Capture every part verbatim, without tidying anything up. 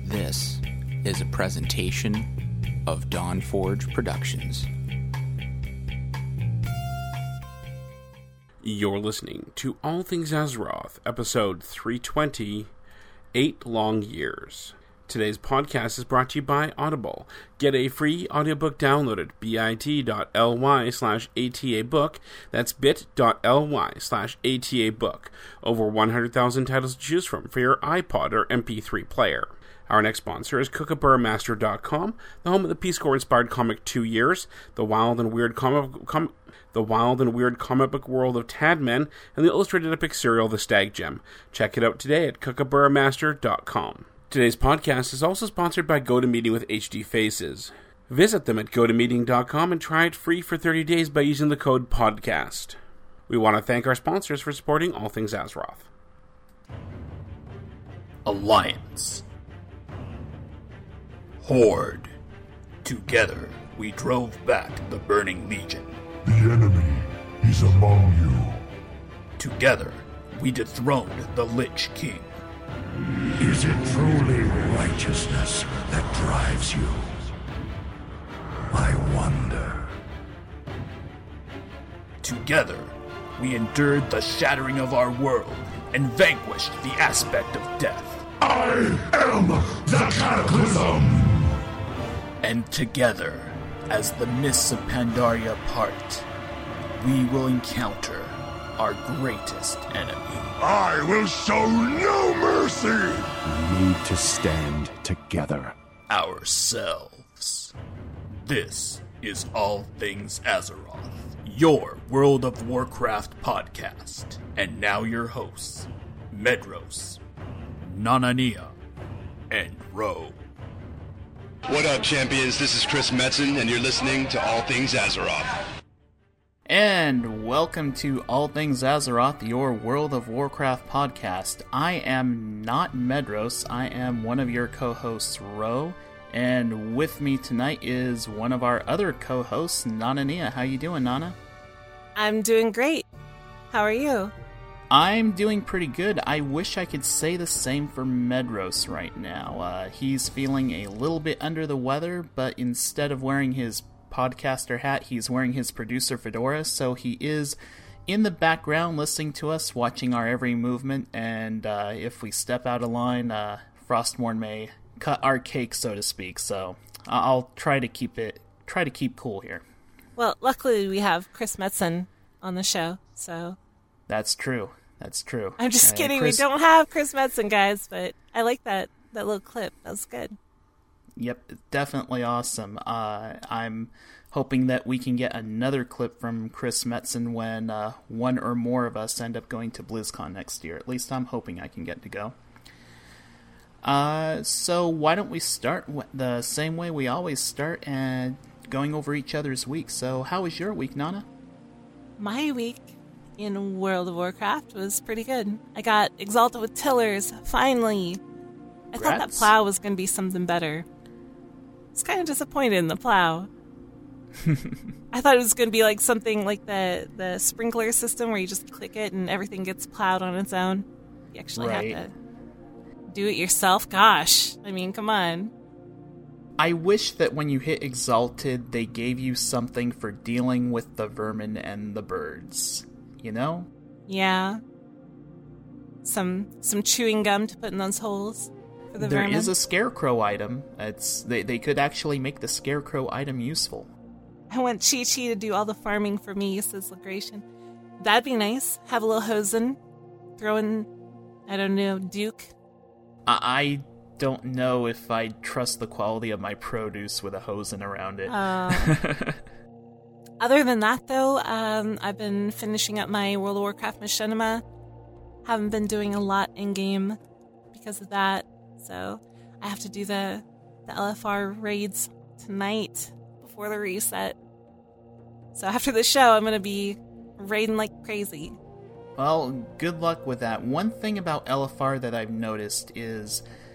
This is a presentation of Dawn Forge Productions. You're listening to All Things Azeroth, episode three twenty, Eight Long Years. Today's podcast is brought to you by Audible. Get a free audiobook download at bit.ly slash atabook. That's bit.ly slash atabook. Over one hundred thousand titles to choose from for your iPod or M P three player. Our next sponsor is Kookaburra Master dot com, the home of the Peace Corps-inspired comic Two Years, the wild and weird comic com- the wild and weird comic book world of Tadman, and the illustrated epic serial The Stag Gem. Check it out today at Kookaburra Master dot com. Today's podcast is also sponsored by GoToMeeting with H D Faces. Visit them at go to meeting dot com and try it free for thirty days by using the code PODCAST. We want to thank our sponsors for supporting All Things Azeroth. Alliance. Horde. Together, we drove back the Burning Legion. The enemy is among you. Together, we dethroned the Lich King. Is it truly righteousness that drives you? I wonder. Together, we endured the shattering of our world and vanquished the aspect of death. I am the Cataclysm! And together, as the mists of Pandaria part, we will encounter our greatest enemy. I will show no mercy! We need to stand together. Ourselves. This is All Things Azeroth, your World of Warcraft podcast. And now your hosts, Medros, Nanania, and Ro. What up, champions? This is Chris Metzen, and you're listening to All Things Azeroth. And welcome to All Things Azeroth, your World of Warcraft podcast. I am not Medros, I am one of your co-hosts, Ro, and with me tonight is one of our other co-hosts, Nanania. How you doing, Nana? I'm doing great. How are you? I'm doing pretty good. I wish I could say the same for Medros right now. Uh, he's feeling a little bit under the weather, but instead of wearing his podcaster hat, he's wearing his producer fedora, so he is in the background listening to us, watching our every movement, and uh, if we step out of line, uh, Frostmourne may cut our cake, so to speak, so I'll try to keep it, try to keep cool here. Well, luckily we have Chris Metzen on the show, so... That's true. That's true. I'm just uh, kidding, Chris... we don't have Chris Metzen, guys, but I like that, that little clip. That was good. Yep, definitely awesome. Uh, I'm hoping that we can get another clip from Chris Metzen when uh, one or more of us end up going to BlizzCon next year. At least I'm hoping I can get to go. Uh, so why don't we start the same way we always start, and going over each other's week. So how was your week, Nana? My week in World of Warcraft was pretty good. I got exalted with Tillers, finally. I Grats. thought that plow was going to be something better. I was kind of disappointed in the plow. I thought it was going to be like something like the, the sprinkler system where you just click it and everything gets plowed on its own. You actually right. have to do it yourself. Gosh, I mean, come on. I wish that when you hit Exalted, they gave you something for dealing with the vermin and the birds. You know? Yeah. Some some chewing gum to put in those holes. For the there vermin. is a scarecrow item. It's they, they could actually make the scarecrow item useful. I want Chi Chi to do all the farming for me, says Legration. That'd be nice. Have a little hosen. Throw in, I don't know, Duke. I, I don't know if I'd trust the quality of my produce with a hosen around it. Uh, other than that, though, um, I've been finishing up my World of Warcraft Machinima. Haven't been doing a lot in-game because of that. So I have to do the, the L F R raids tonight before the reset. So after the show, I'm going to be raiding like crazy. Well, good luck with that. One thing about L F R that I've noticed is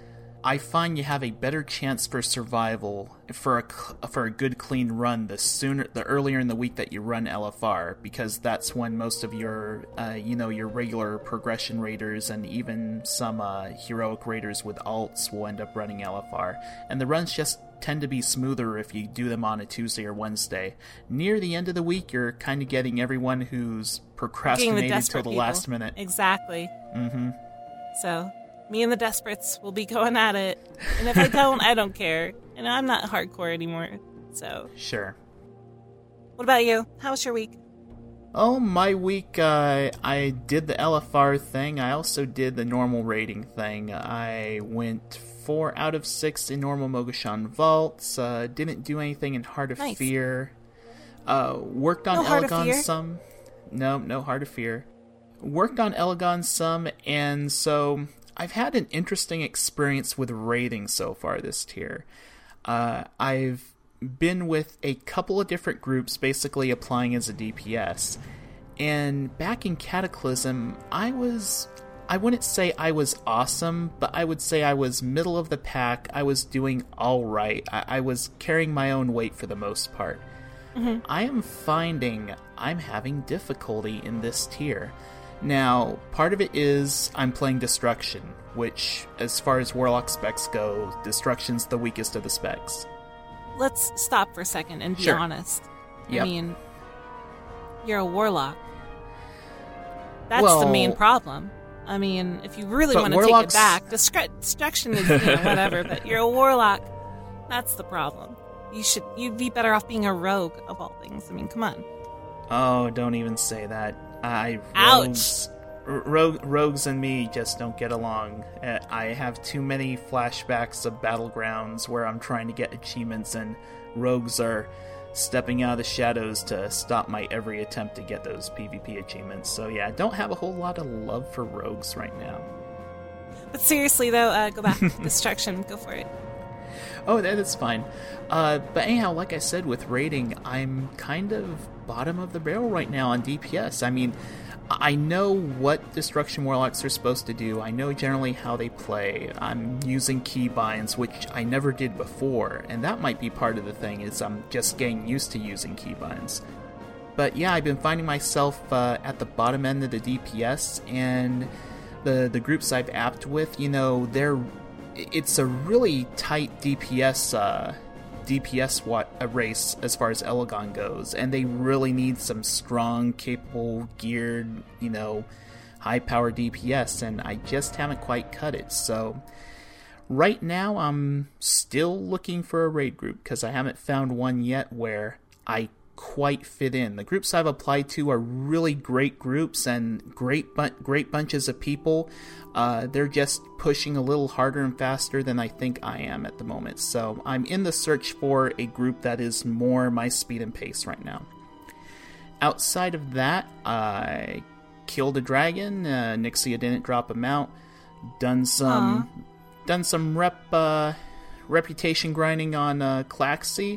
I find you have a better chance for survival for a for a good clean run the sooner the earlier in the week that you run L F R, because that's when most of your uh, you know your regular progression raiders and even some uh, heroic raiders with alts will end up running L F R, and the runs just tend to be smoother if you do them on a Tuesday or Wednesday. Near the end of the week, you're kind of getting everyone who's procrastinated until the people. last minute. Exactly. Mm-hmm. So, me and the Desperates will be going at it. And if I don't, I don't care. You know, I'm not hardcore anymore. So. Sure. What about you? How was your week? Oh, my week, uh, I did the L F R thing. I also did the normal rating thing. I went four out of six in normal Mogashan Vaults. Uh, didn't do anything in Heart of Nice. Fear. Uh, worked on No Heart of Elegon Fear? some. No, no Heart of Fear. Worked on Elegon some, and so I've had an interesting experience with raiding so far this tier. Uh, I've been with a couple of different groups basically applying as a D P S. And back in Cataclysm, I was... I wouldn't say I was awesome, but I would say I was middle of the pack. I was doing alright. I-, I was carrying my own weight for the most part. Mm-hmm. I am finding I'm having difficulty in this tier. Now, part of it is I'm playing Destruction, which, as far as Warlock specs go, Destruction's the weakest of the specs. Let's stop for a second and be Sure. honest. Yep. I mean, you're a Warlock. That's Well, the main problem. I mean, if you really but want to take it Warlocks- back, Destru- Destruction is, you know, whatever, but you're a Warlock. That's the problem. You should, you'd be better off being a rogue, of all things. I mean, come on. Oh, don't even say that. I Ouch. rogues, r- rogue, rogues and me just don't get along. Uh, I have too many flashbacks of Battlegrounds where I'm trying to get achievements and rogues are stepping out of the shadows to stop my every attempt to get those PvP achievements. So yeah, I don't have a whole lot of love for rogues right now. But seriously, though, uh, go back. Destruction, go for it. Oh, that is fine. Uh, but anyhow, like I said, with raiding, I'm kind of bottom of the barrel right now on D P S. I mean, I know what Destruction Warlocks are supposed to do. I know generally how they play. I'm using keybinds, which I never did before, and that might be part of the thing, is I'm just getting used to using keybinds. But yeah, I've been finding myself uh, at the bottom end of the D P S, and the the groups I've apped with, you know, they're it's a really tight D P S uh, D P S what a race as far as Elegon goes, and they really need some strong, capable, geared, you know, high power D P S, and I just haven't quite cut it. So right now I'm still looking for a raid group because I haven't found one yet where I quite fit in. The groups I've applied to are really great groups and great bu- great bunches of people. Uh, they're just pushing a little harder and faster than I think I am at the moment. So I'm in the search for a group that is more my speed and pace right now. Outside of that, I killed a dragon. Uh, Nixia didn't drop him out. Done some, Aww. done some rep uh, reputation grinding on uh, Klaxi.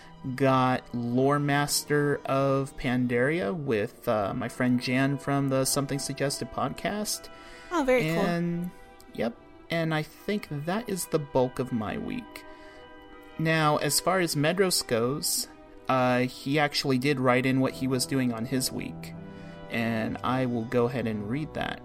Got Lore Master of Pandaria with uh, my friend Jan from the Something Suggested podcast. Oh, very and, cool. And, yep, and I think that is the bulk of my week. Now, as far as Medros goes, uh, he actually did write in what he was doing on his week, and I will go ahead and read that.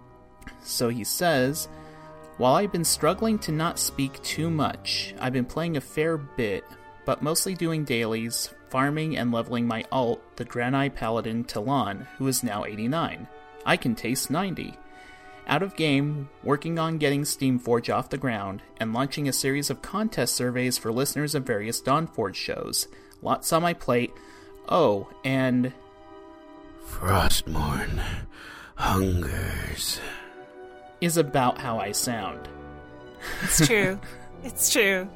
So he says, while I've been struggling to not speak too much, I've been playing a fair bit, but mostly doing dailies, farming and leveling my alt, the Draenei Paladin Talon, who is now eighty-nine. I can taste ninety. Out of game, working on getting Steamforge off the ground, and launching a series of contest surveys for listeners of various Dawnforge shows. Lots on my plate. Oh, and... Frostmourne hungers. Is about how I sound. It's true. It's true.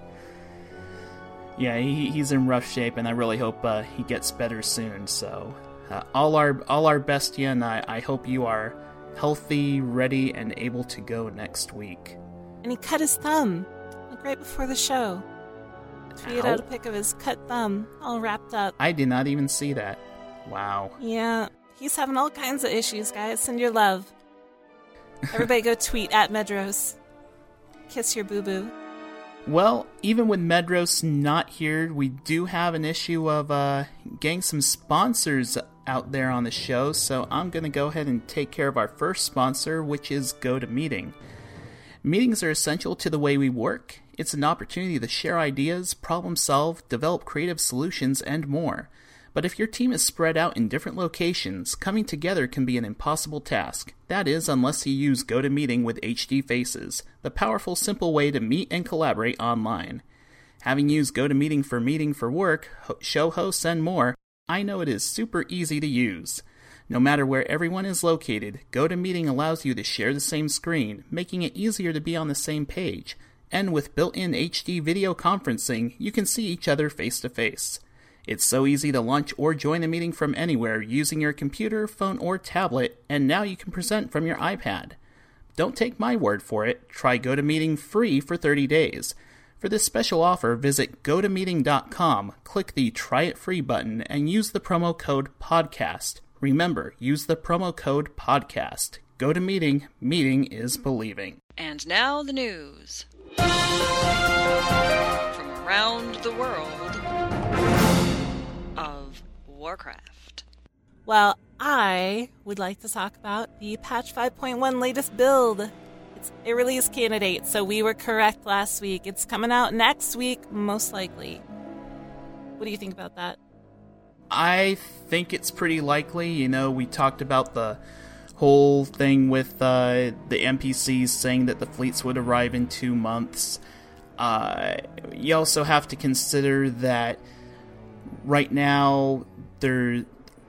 Yeah, he, he's in rough shape, and I really hope uh, he gets better soon. So, uh, all our all our best, Ian. I, I hope you are healthy, ready, and able to go next week. And he cut his thumb, like right before the show. Tweeted out a pic of his cut thumb, all wrapped up. I did not even see that. Wow. Yeah, he's having all kinds of issues, guys. Send your love. Everybody go tweet at Medros. kiss your boo-boo. Well, even with Medros not here, we do have an issue of uh, getting some sponsors out there on the show, so I'm going to go ahead and take care of our first sponsor, which is GoToMeeting. Meetings are essential to the way we work. It's an opportunity to share ideas, problem solve, develop creative solutions, and more. But if your team is spread out in different locations, coming together can be an impossible task. That is, unless you use GoToMeeting with H D Faces, the powerful, simple way to meet and collaborate online. Having used GoToMeeting for meeting for work, show hosts, and more, I know it is super easy to use. No matter where everyone is located, GoToMeeting allows you to share the same screen, making it easier to be on the same page. And with built-in H D video conferencing, you can see each other face-to-face. It's so easy to launch or join a meeting from anywhere using your computer, phone, or tablet, and now you can present from your iPad. Don't take my word for it. Try GoToMeeting free for thirty days. For this special offer, visit go to meeting dot com, click the Try It Free button, and use the promo code PODCAST. Remember, use the promo code PODCAST. GoToMeeting, meeting is believing. And now the news. From around the world of Warcraft. Well, I would like to talk about the patch five point one latest build. It's a release candidate, so we were correct last week. It's coming out next week, most likely. What do you think about that? I think it's pretty likely. You know, we talked about the whole thing with uh, the N P Cs saying that the fleets would arrive in two months. Uh, you also have to consider that right now, there,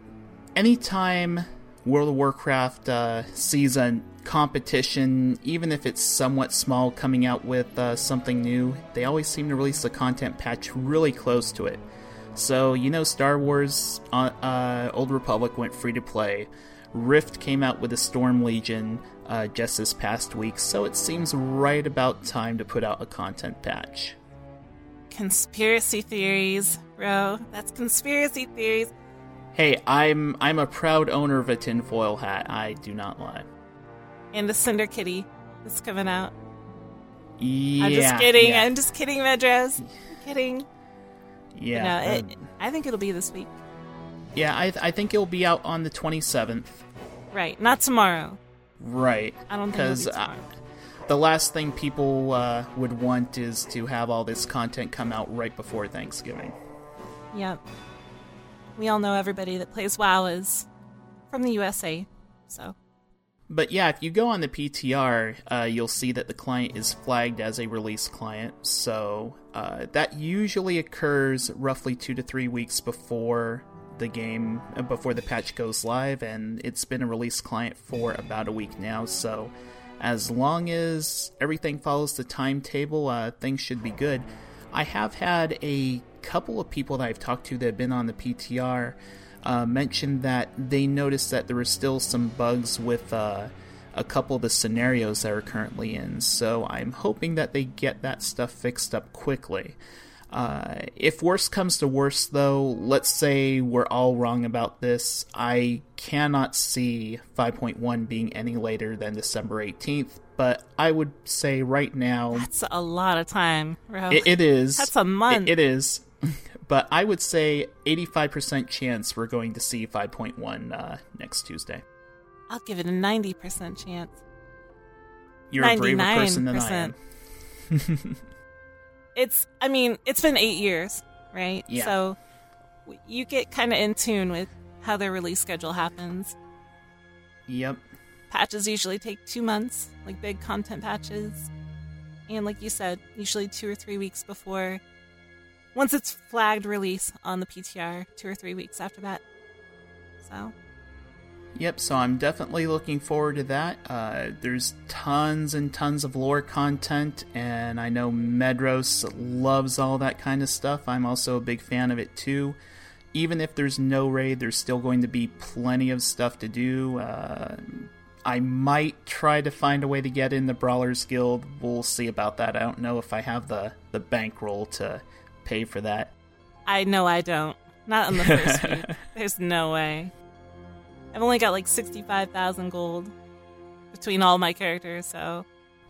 anytime World of Warcraft uh, sees a competition, even if it's somewhat small, coming out with uh, something new, they always seem to release a content patch really close to it. So, you know, Star Wars uh, uh, Old Republic went free to play. Rift came out with a Storm Legion uh, just this past week, so it seems right about time to put out a content patch. Conspiracy theories, bro. That's conspiracy theories. Hey, I'm I'm a proud owner of a tinfoil hat. I do not lie. And the Cinder Kitty is coming out. Yeah, I'm just kidding. Yeah. I'm just kidding, Medros. I'm kidding. Yeah. No, it, uh, I think it'll be this week. Yeah, I I think it'll be out on the twenty-seventh. Right, not tomorrow. Right. I don't think it'll be Because tomorrow. uh, the last thing people uh, would want is to have all this content come out right before Thanksgiving. Yep. We all know everybody that plays WoW is from the U S A, so. But yeah, if you go on the P T R, uh, you'll see that the client is flagged as a release client. So uh, that usually occurs roughly two to three weeks before the game, uh, before the patch goes live, and it's been a release client for about a week now. So as long as everything follows the timetable, uh, things should be good. I have had a couple of people that I've talked to that have been on the P T R uh, mention that they noticed that there were still some bugs with uh, a couple of the scenarios that are currently in, so I'm hoping that they get that stuff fixed up quickly. Uh, if worse comes to worse, though, let's say we're all wrong about this, I cannot see five point one being any later than December eighteenth, but I would say right now... That's a lot of time, bro. It, it is. That's a month. It, it is. But I would say eighty-five percent chance we're going to see five point one uh, next Tuesday. I'll give it a ninety percent chance. You're a braver person than I am. It's, I mean, it's been eight years, right? Yeah. So you get kind of in tune with how their release schedule happens. Yep. Patches usually take two months, like big content patches. And like you said, usually two or three weeks before. Once it's flagged release on the P T R, two or three weeks after that. So... Yep, so I'm definitely looking forward to that. Uh, there's tons and tons of lore content, and I know Medros loves all that kind of stuff. I'm also a big fan of it too. Even if there's no raid, there's still going to be plenty of stuff to do. Uh, I might try to find a way to get in the Brawlers Guild. We'll see about that. I don't know if I have the, the bankroll to pay for that. I know I don't. Not on the first week. There's no way. I've only got like sixty-five thousand gold between all my characters, so...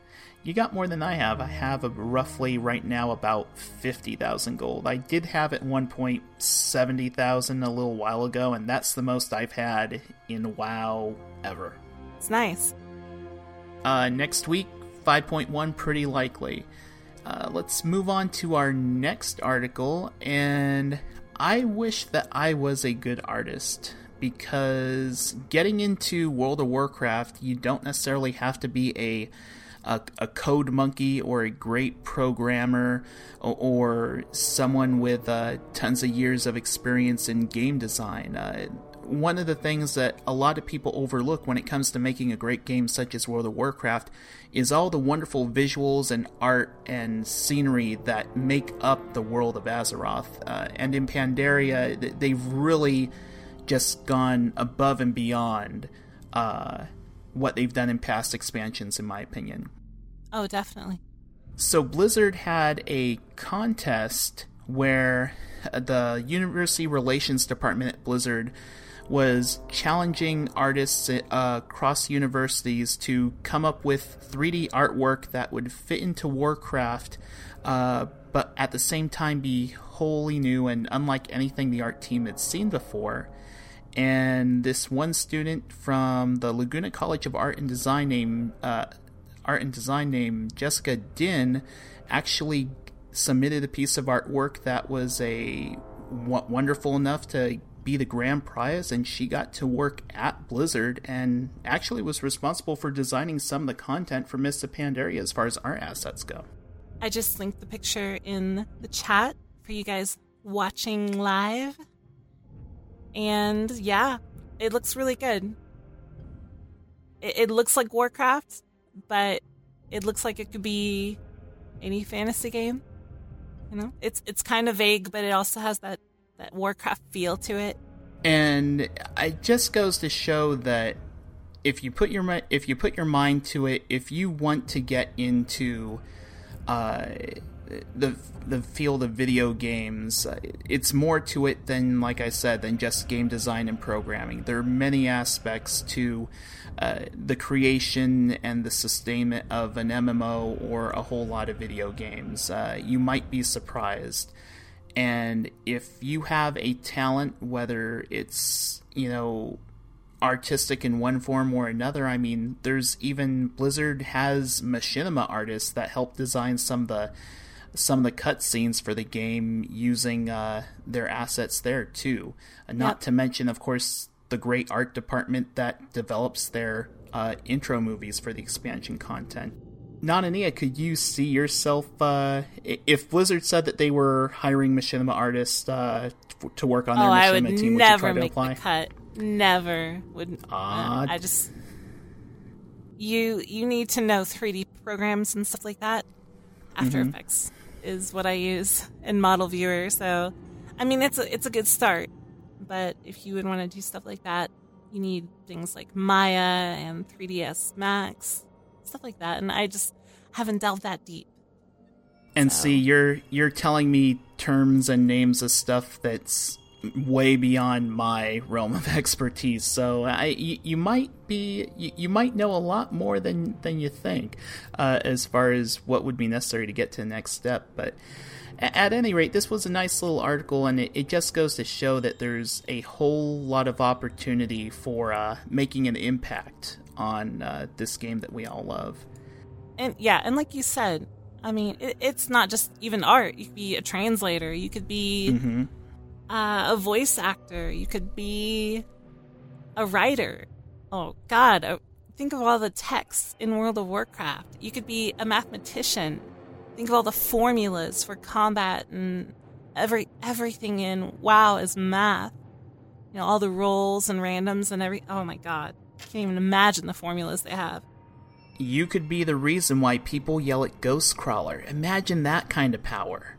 you got more than I have. I have a, roughly right now about fifty thousand gold. I did have at one point seventy thousand a little while ago, and that's the most I've had in WoW ever. It's nice. Uh, next week, five point one, pretty likely. Uh, let's move on to our next article, and I wish that I was a good artist, because getting into World of Warcraft, you don't necessarily have to be a a, a code monkey or a great programmer or, or someone with uh, tons of years of experience in game design. Uh, one of the things that a lot of people overlook when it comes to making a great game such as World of Warcraft is all the wonderful visuals and art and scenery that make up the world of Azeroth. Uh, and in Pandaria, they've really just gone above and beyond uh, what they've done in past expansions, in my opinion. Oh, definitely. So Blizzard had a contest where the University Relations Department at Blizzard was challenging artists uh, across universities to come up with three D artwork that would fit into Warcraft, uh, but at the same time be wholly new and unlike anything the art team had seen before. And this one student from the Laguna College of Art and Design named uh, Art and Design named Jessica Din actually submitted a piece of artwork that was a w- wonderful enough to be the grand prize, and she got to work at Blizzard and actually was responsible for designing some of the content for Mists of Pandaria as far as art assets go. I just linked the picture in the chat for you guys watching live. And yeah, it looks really good. It, it looks like Warcraft, but it looks like it could be any fantasy game. You know, it's it's kind of vague, but it also has that, that Warcraft feel to it. And it just goes to show that if you put your if you put your mind to it, if you want to get into uh, the the field of video games, it's more to it than, like I said, than just game design and programming. There are many aspects to uh, the creation and the sustainment of an M M O or a whole lot of video games. Uh, you might be surprised. And if you have a talent, whether it's, you know, artistic in one form or another, I mean, there's even Blizzard has machinima artists that help design some of the some of the cutscenes for the game using uh, their assets there too. And not yep. to mention, of course, the great art department that develops their uh, intro movies for the expansion content. Nanania, could you see yourself, uh, if Blizzard said that they were hiring machinima artists uh, to work on their oh, machinima I would team, would never you try to make apply? the cut. Never would. Uh, uh, I just you you need to know three D programs and stuff like that. After mm-hmm. Effects is what I use in Model Viewer, so I mean it's a it's a good start. But if you would want to do stuff like that, you need things like Maya and three D S Max, stuff like that, and I just haven't delved that deep. And so. see, you're you're telling me terms and names of stuff that's way beyond my realm of expertise. So I, you, you might be, you, you might know a lot more than than you think, uh, as far as what would be necessary to get to the next step. But at any rate, this was a nice little article, and it, it just goes to show that there's a whole lot of opportunity for uh, making an impact on uh, this game that we all love. And yeah, and like you said, I mean, it, it's not just even art. You could be a translator. You could be mm-hmm. uh, a voice actor. You could be a writer. Oh, God. Uh, think of all the texts in World of Warcraft. You could be a mathematician. Think of all the formulas for combat and every everything in WoW is math. You know, all the rolls and randoms and every... Oh, my God. I can't even imagine the formulas they have. You could be the reason why people yell at Ghostcrawler. Imagine that kind of power.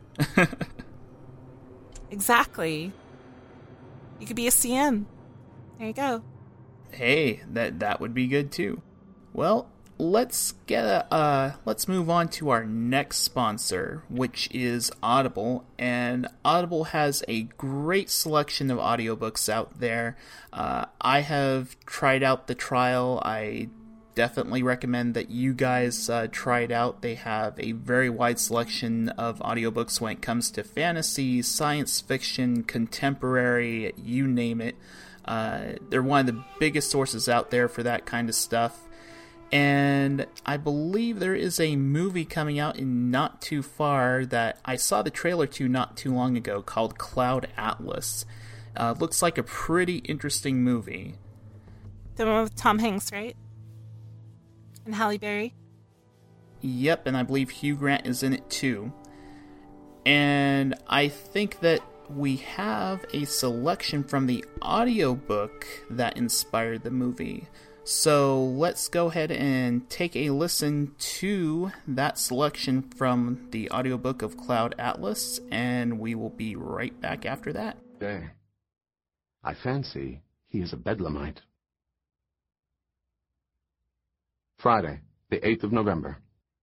Exactly. You could be a C M. There you go. Hey, that that would be good too. Well, let's get a, uh let's move on to our next sponsor, which is Audible. And Audible has a great selection of audiobooks out there. Uh, I have tried out the trial. I definitely recommend that you guys uh, try it out. They have a very wide selection of audiobooks when it comes to fantasy, science fiction, contemporary, you name it. Uh, they're one of the biggest sources out there for that kind of stuff. And I believe there is a movie coming out in not too far that I saw the trailer to not too long ago called Cloud Atlas. Uh, looks like a pretty interesting movie. The one with Tom Hanks, right? And Halle Berry? Yep, and I believe Hugh Grant is in it too. And I think that we have a selection from the audiobook that inspired the movie. So let's go ahead and take a listen to that selection from the audiobook of Cloud Atlas, and we will be right back after that. Day. I fancy he is a bedlamite. Friday, the eighth of November.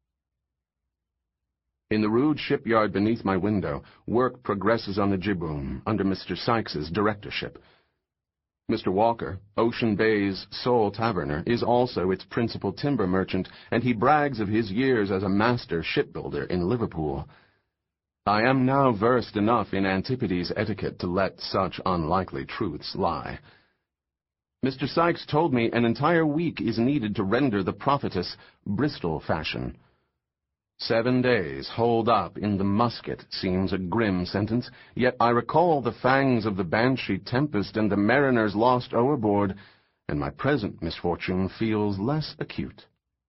In the rude shipyard beneath my window, work progresses on the Jibboom under Mister Sykes's directorship. Mister Walker, Ocean Bay's sole taverner, is also its principal timber merchant, and he brags of his years as a master shipbuilder in Liverpool. I am now versed enough in Antipodes etiquette to let such unlikely truths lie. Mister Sykes told me an entire week is needed to render the prophetess Bristol fashion. Seven days holed up in the musket seems a grim sentence, yet I recall the fangs of the Banshee Tempest and the mariners lost overboard, and my present misfortune feels less acute.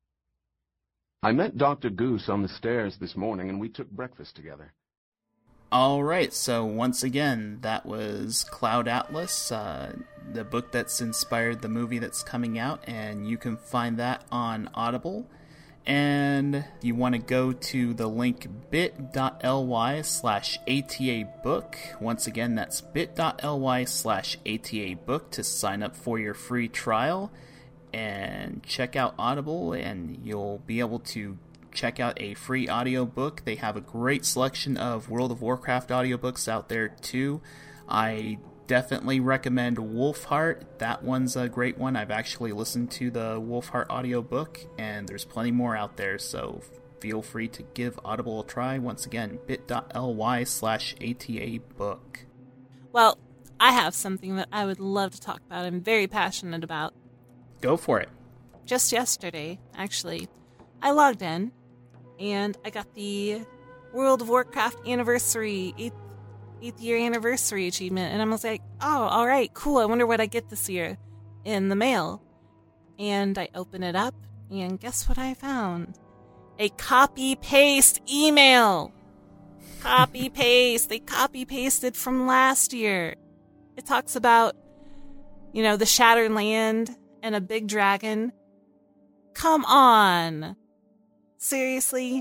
I met Doctor Goose on the stairs this morning, and we took breakfast together. Alright, so once again, that was Cloud Atlas, uh, the book that's inspired the movie that's coming out, and you can find that on Audible. And you want to go to the link bit.ly slash ATA book. Once again, that's bit.ly slash ATA book to sign up for your free trial and check out Audible, and you'll be able to check out a free audiobook. They have a great selection of World of Warcraft audiobooks out there too. I definitely recommend Wolfheart. That one's a great one. I've actually listened to the Wolfheart audiobook, and there's plenty more out there, so feel free to give Audible a try. Once again, bit.ly slash ATA book. Well, I have something that I would love to talk about. I'm very passionate about. Go for it. Just yesterday, actually, I logged in, and I got the World of Warcraft anniversary, eighth eighth year anniversary achievement, and I was like, oh, all right, cool, I wonder what I get this year in the mail. And I open it up, and guess what I found? A copy-paste email. Copy-paste. They copy-pasted from last year. It talks about, you know, the Shattered Land and a big dragon. Come on. Seriously?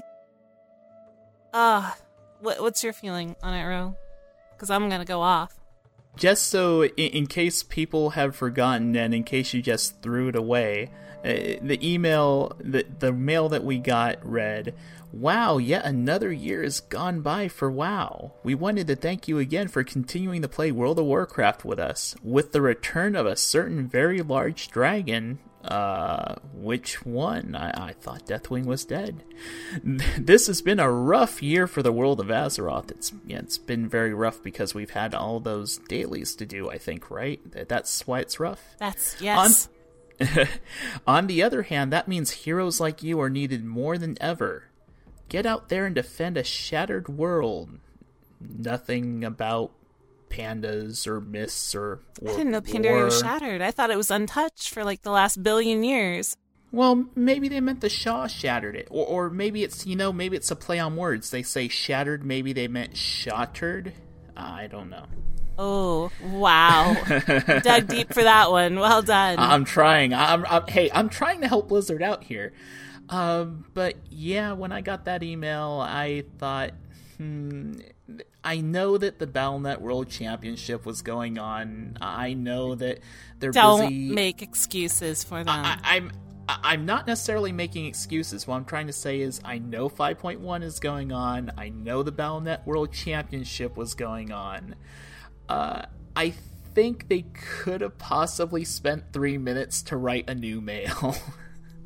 Ugh. What, what's your feeling on it, Ro? Because I'm going to go off. Just so, in, in case people have forgotten, and in case you just threw it away, uh, the email, the, the mail that we got read, "Wow, yet another year has gone by for WoW. We wanted to thank you again for continuing to play World of Warcraft with us. With the return of a certain very large dragon..." Uh, which one? I, I thought Deathwing was dead. This has been a rough year for the world of Azeroth. It's yeah, it's been very rough because we've had all those dailies to do, I think, right? That's why it's rough? That's, yes. On, on the other hand, that means heroes like you are needed more than ever. Get out there and defend a shattered world. Nothing about pandas or myths or, or I didn't know Pandaria war. was shattered. I thought it was untouched for like the last billion years. Well, maybe they meant the Shaw shattered it. Or, or maybe it's, you know, maybe it's a play on words. They say shattered, maybe they meant shattered. I don't know. Oh, wow. Dug deep for that one. Well done. I'm trying. I'm, I'm Hey, I'm trying to help Blizzard out here. Um, but yeah, when I got that email, I thought, hmm... I know that the Battle dot net World Championship was going on. I know that they're Don't busy. Don't make excuses for them. I, I, I'm I'm not necessarily making excuses. What I'm trying to say is I know five point one is going on. I know the Battle dot net World Championship was going on. Uh, I think they could have possibly spent three minutes to write a new mail.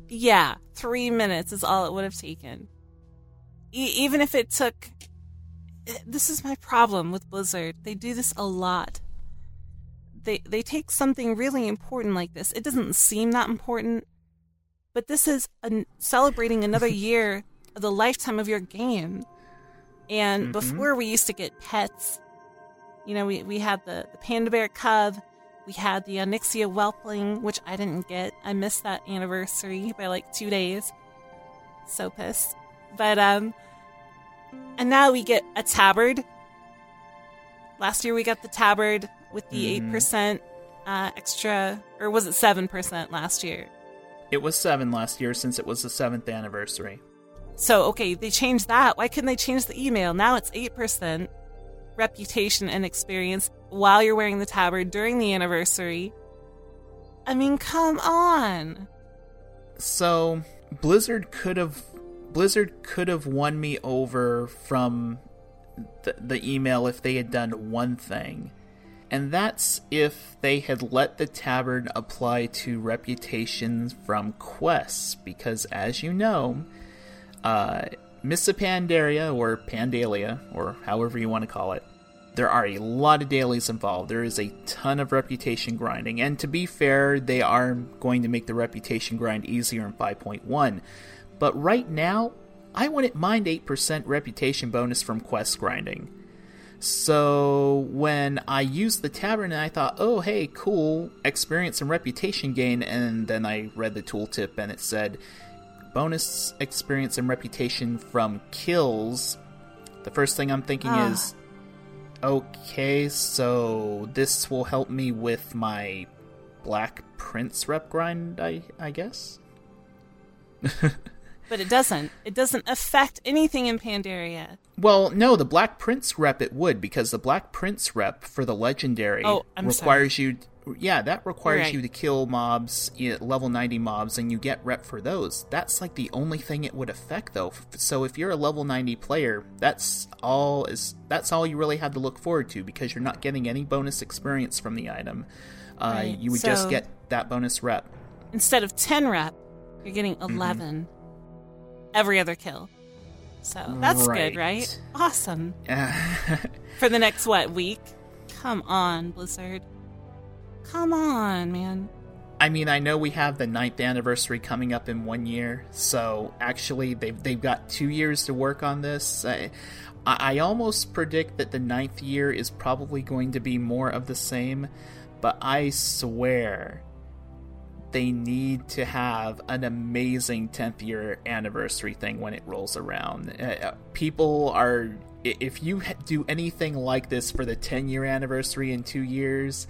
Yeah, three minutes is all it would have taken. E- even if it took... This is my problem with Blizzard. They do this a lot. They they take something really important like this. It doesn't seem that important, but this is a, celebrating another year of the lifetime of your game. And mm-hmm. before we used to get pets. You know, we, we had the, the Panda Bear Cub. We had the Onyxia Whelpling, which I didn't get. I missed that anniversary by like two days. So pissed. But, um... And now we get a Tabard. Last year we got the Tabard with the mm-hmm. eight percent uh, extra... Or was it seven percent last year? It was seven last year since it was the seventh anniversary. So, okay, they changed that. Why couldn't they change the email? Now it's eight percent reputation and experience while you're wearing the Tabard during the anniversary. I mean, come on. So, Blizzard could have Blizzard could have won me over from the, the email if they had done one thing. And that's if they had let the Tabard apply to reputations from quests. Because, as you know, uh, Miss Pandaria, or Pandalia, or however you want to call it, there are a lot of dailies involved. There is a ton of reputation grinding. And to be fair, they are going to make the reputation grind easier in five point one. But right now, I wouldn't mind eight percent reputation bonus from quest grinding. So when I used the Tabard, I thought, oh, hey, cool, experience and reputation gain. And then I read the tooltip and it said, bonus experience and reputation from kills. The first thing I'm thinking ah. is, okay, so this will help me with my Black Prince rep grind, I, I guess? But it doesn't. It doesn't affect anything in Pandaria. Well, no, the Black Prince rep it would, because the Black Prince rep for the Legendary oh, I'm requires sorry. you... Yeah, that requires right. you to kill mobs, level ninety mobs, and you get rep for those. That's like the only thing it would affect, though. So if you're a level ninety player, that's all is that's all you really have to look forward to, because you're not getting any bonus experience from the item. Uh, right. You would so, just get that bonus rep. Instead of ten rep, you're getting eleven mm-hmm. every other kill. So that's right. good, right? Awesome. For the next, what, week? Come on, Blizzard. Come on, man. I mean, I know we have the ninth anniversary coming up in one year, so actually they've, they've got two years to work on this. I, I almost predict that the ninth year is probably going to be more of the same, but I swear they need to have an amazing tenth year anniversary thing when it rolls around. Uh, people are... If you do anything like this for the ten year anniversary in two years...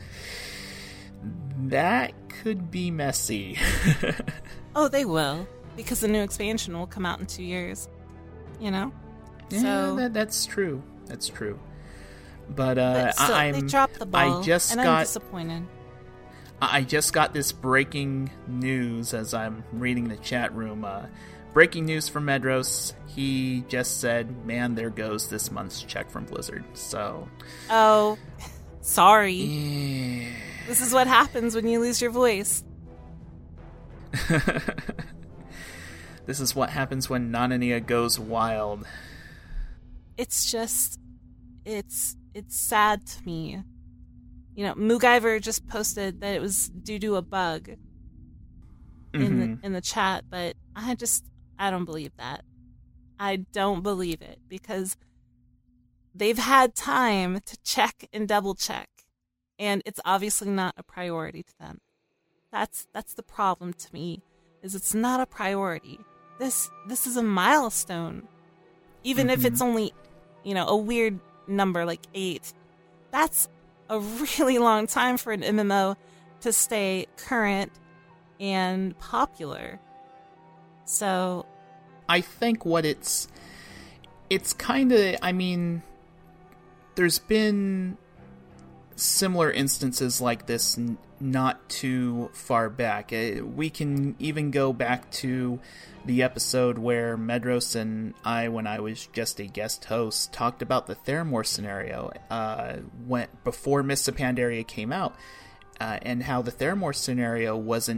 that could be messy. Oh, they will, because the new expansion will come out in two years. You know? Yeah, so, that, that's true. That's true. But, uh, but still, I, I'm, they dropped the ball, I just and got, I'm disappointed. I just got this breaking news as I'm reading the chat room. Uh, breaking news from Medros. He just said, man, there goes this month's check from Blizzard. So. Oh, sorry. Yeah. This is what happens when you lose your voice. This is what happens when Nanania goes wild. It's just, it's it's sad to me. You know, Moogiver just posted that it was due to a bug in mm-hmm. the in the chat, but I just I don't believe that. I don't believe it, because they've had time to check and double check. And it's obviously not a priority to them. That's that's the problem to me, is it's not a priority. This this is a milestone. Even mm-hmm. if it's only, you know, a weird number like eight. That's a really long time for an M M O to stay current and popular. So I think what it's it's kind of, I mean, there's been similar instances like this n- not too far back. Uh, we can even go back to the episode where Medros and I, when I was just a guest host, talked about the Theramore scenario uh, when, before Mists of Pandaria came out, uh, and how the Theramore scenario wasn't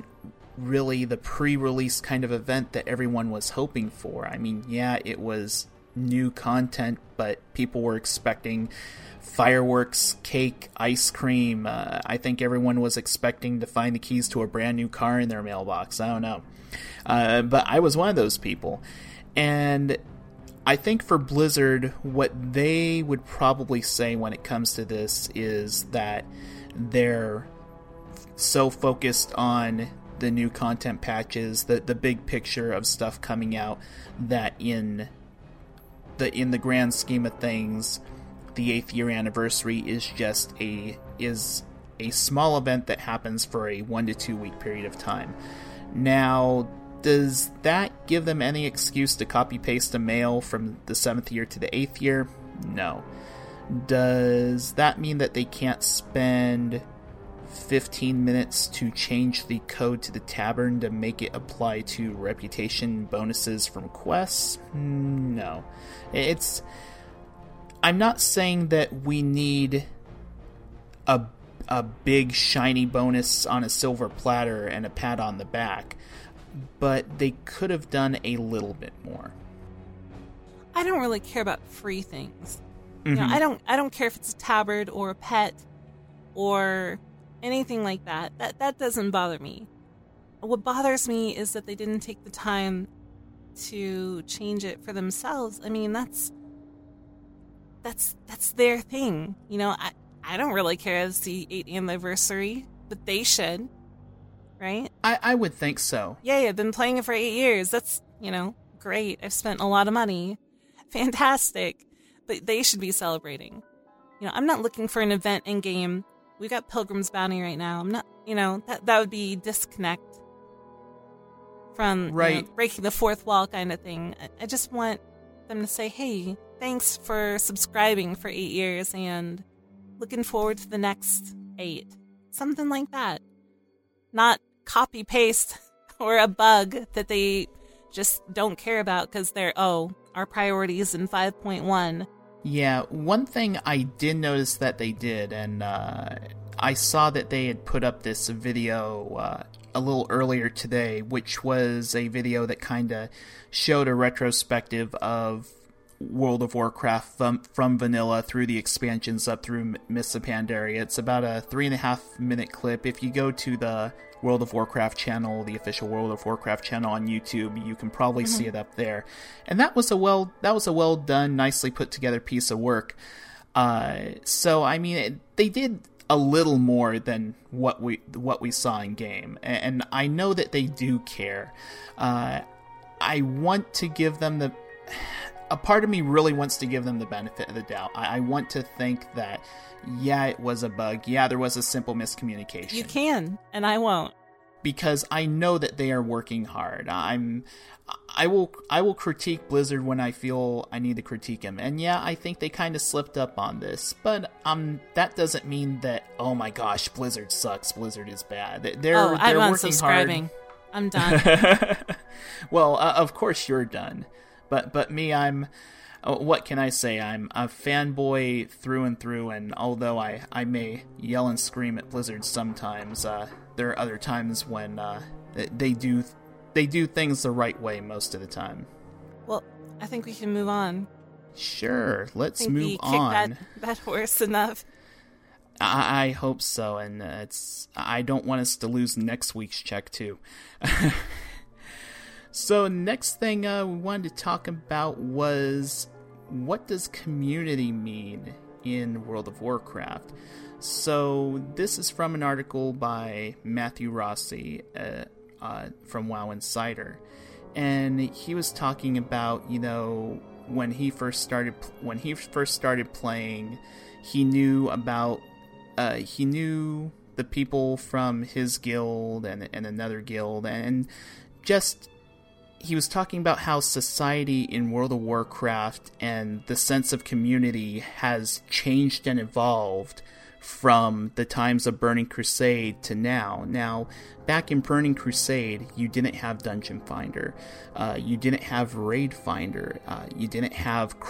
really the pre-release kind of event that everyone was hoping for. I mean, yeah, it was new content, but people were expecting fireworks, cake, ice cream. Uh, I think everyone was expecting to find the keys to a brand new car in their mailbox. I don't know. Uh, but I was one of those people. And I think for Blizzard, what they would probably say when it comes to this is that they're so focused on the new content patches, the the big picture of stuff coming out, that in the in the grand scheme of things, the eighth year anniversary is just a is a small event that happens for a one to two week period of time. Now, does that give them any excuse to copy paste a mail from the seventh year to the eighth year? No. Does that mean that they can't spend fifteen minutes to change the code to the Tavern to make it apply to reputation bonuses from quests? No. It's... I'm not saying that we need a, a big shiny bonus on a silver platter and a pat on the back, but they could have done a little bit more. I don't really care about free things. Mm-hmm. You know, I don't I don't care if it's a tabard or a pet or anything like that. That that doesn't bother me. What bothers me is that they didn't take the time to change it for themselves. I mean, that's that's that's their thing. You know, I, I don't really care it's the eighth anniversary, but they should. Right? I, I would think so. Yeah, I've been playing it for eight years. That's, you know, great. I've spent a lot of money. Fantastic. But they should be celebrating. You know, I'm not looking for an event in game. We got Pilgrim's Bounty right now. I'm not, you know, that that would be disconnect from right. you know, breaking the fourth wall kind of thing. I, I just want them to say, hey, thanks for subscribing for eight years and looking forward to the next eight. Something like that. Not copy paste or a bug that they just don't care about because they're, oh, our priorities in five point one. Yeah, one thing I did notice that they did, and uh, I saw that they had put up this video uh, a little earlier today, which was a video that kind of showed a retrospective of World of Warcraft from, from vanilla through the expansions up through Mists of Pandaria. It's about a three and a half minute clip. If you go to the World of Warcraft channel, the official World of Warcraft channel on YouTube, you can probably mm-hmm. see it up there. And that was a well that was a well done, nicely put together piece of work. Uh, so I mean, it, they did a little more than what we what we saw in game, and, and I know that they do care. Uh, I want to give them the. A part of me really wants to give them the benefit of the doubt. I, I want to think that, yeah, it was a bug. Yeah, there was a simple miscommunication. You can, and I won't. Because I know that they are working hard. I'm, I will, I will critique Blizzard when I feel I need to critique them. And yeah, I think they kind of slipped up on this. But um, that doesn't mean that, oh my gosh, Blizzard sucks. Blizzard is bad. They're, oh, they're I'm working unsubscribing. hard. I'm done. Well, uh, of course you're done. But but me, I'm, uh, what can I say? I'm a fanboy through and through, and although I, I may yell and scream at Blizzard sometimes, uh, there are other times when uh, they do they do things the right way most of the time. Well, I think we can move on. Sure, let's I think move we on. Kicked that, that horse enough. I, I hope so, and uh, it's I don't want us to lose next week's check too. So next thing uh, we wanted to talk about was, what does community mean in World of Warcraft? So this is from an article by Matthew Rossi uh, uh, from WoW Insider, and he was talking about, you know, when he first started when he first started playing, he knew about uh, he knew the people from his guild and and another guild, and just. He was talking about how society in World of Warcraft and the sense of community has changed and evolved from the times of Burning Crusade to now. Now, back in Burning Crusade, you didn't have Dungeon Finder. Uh, you didn't have Raid Finder. Uh, you didn't have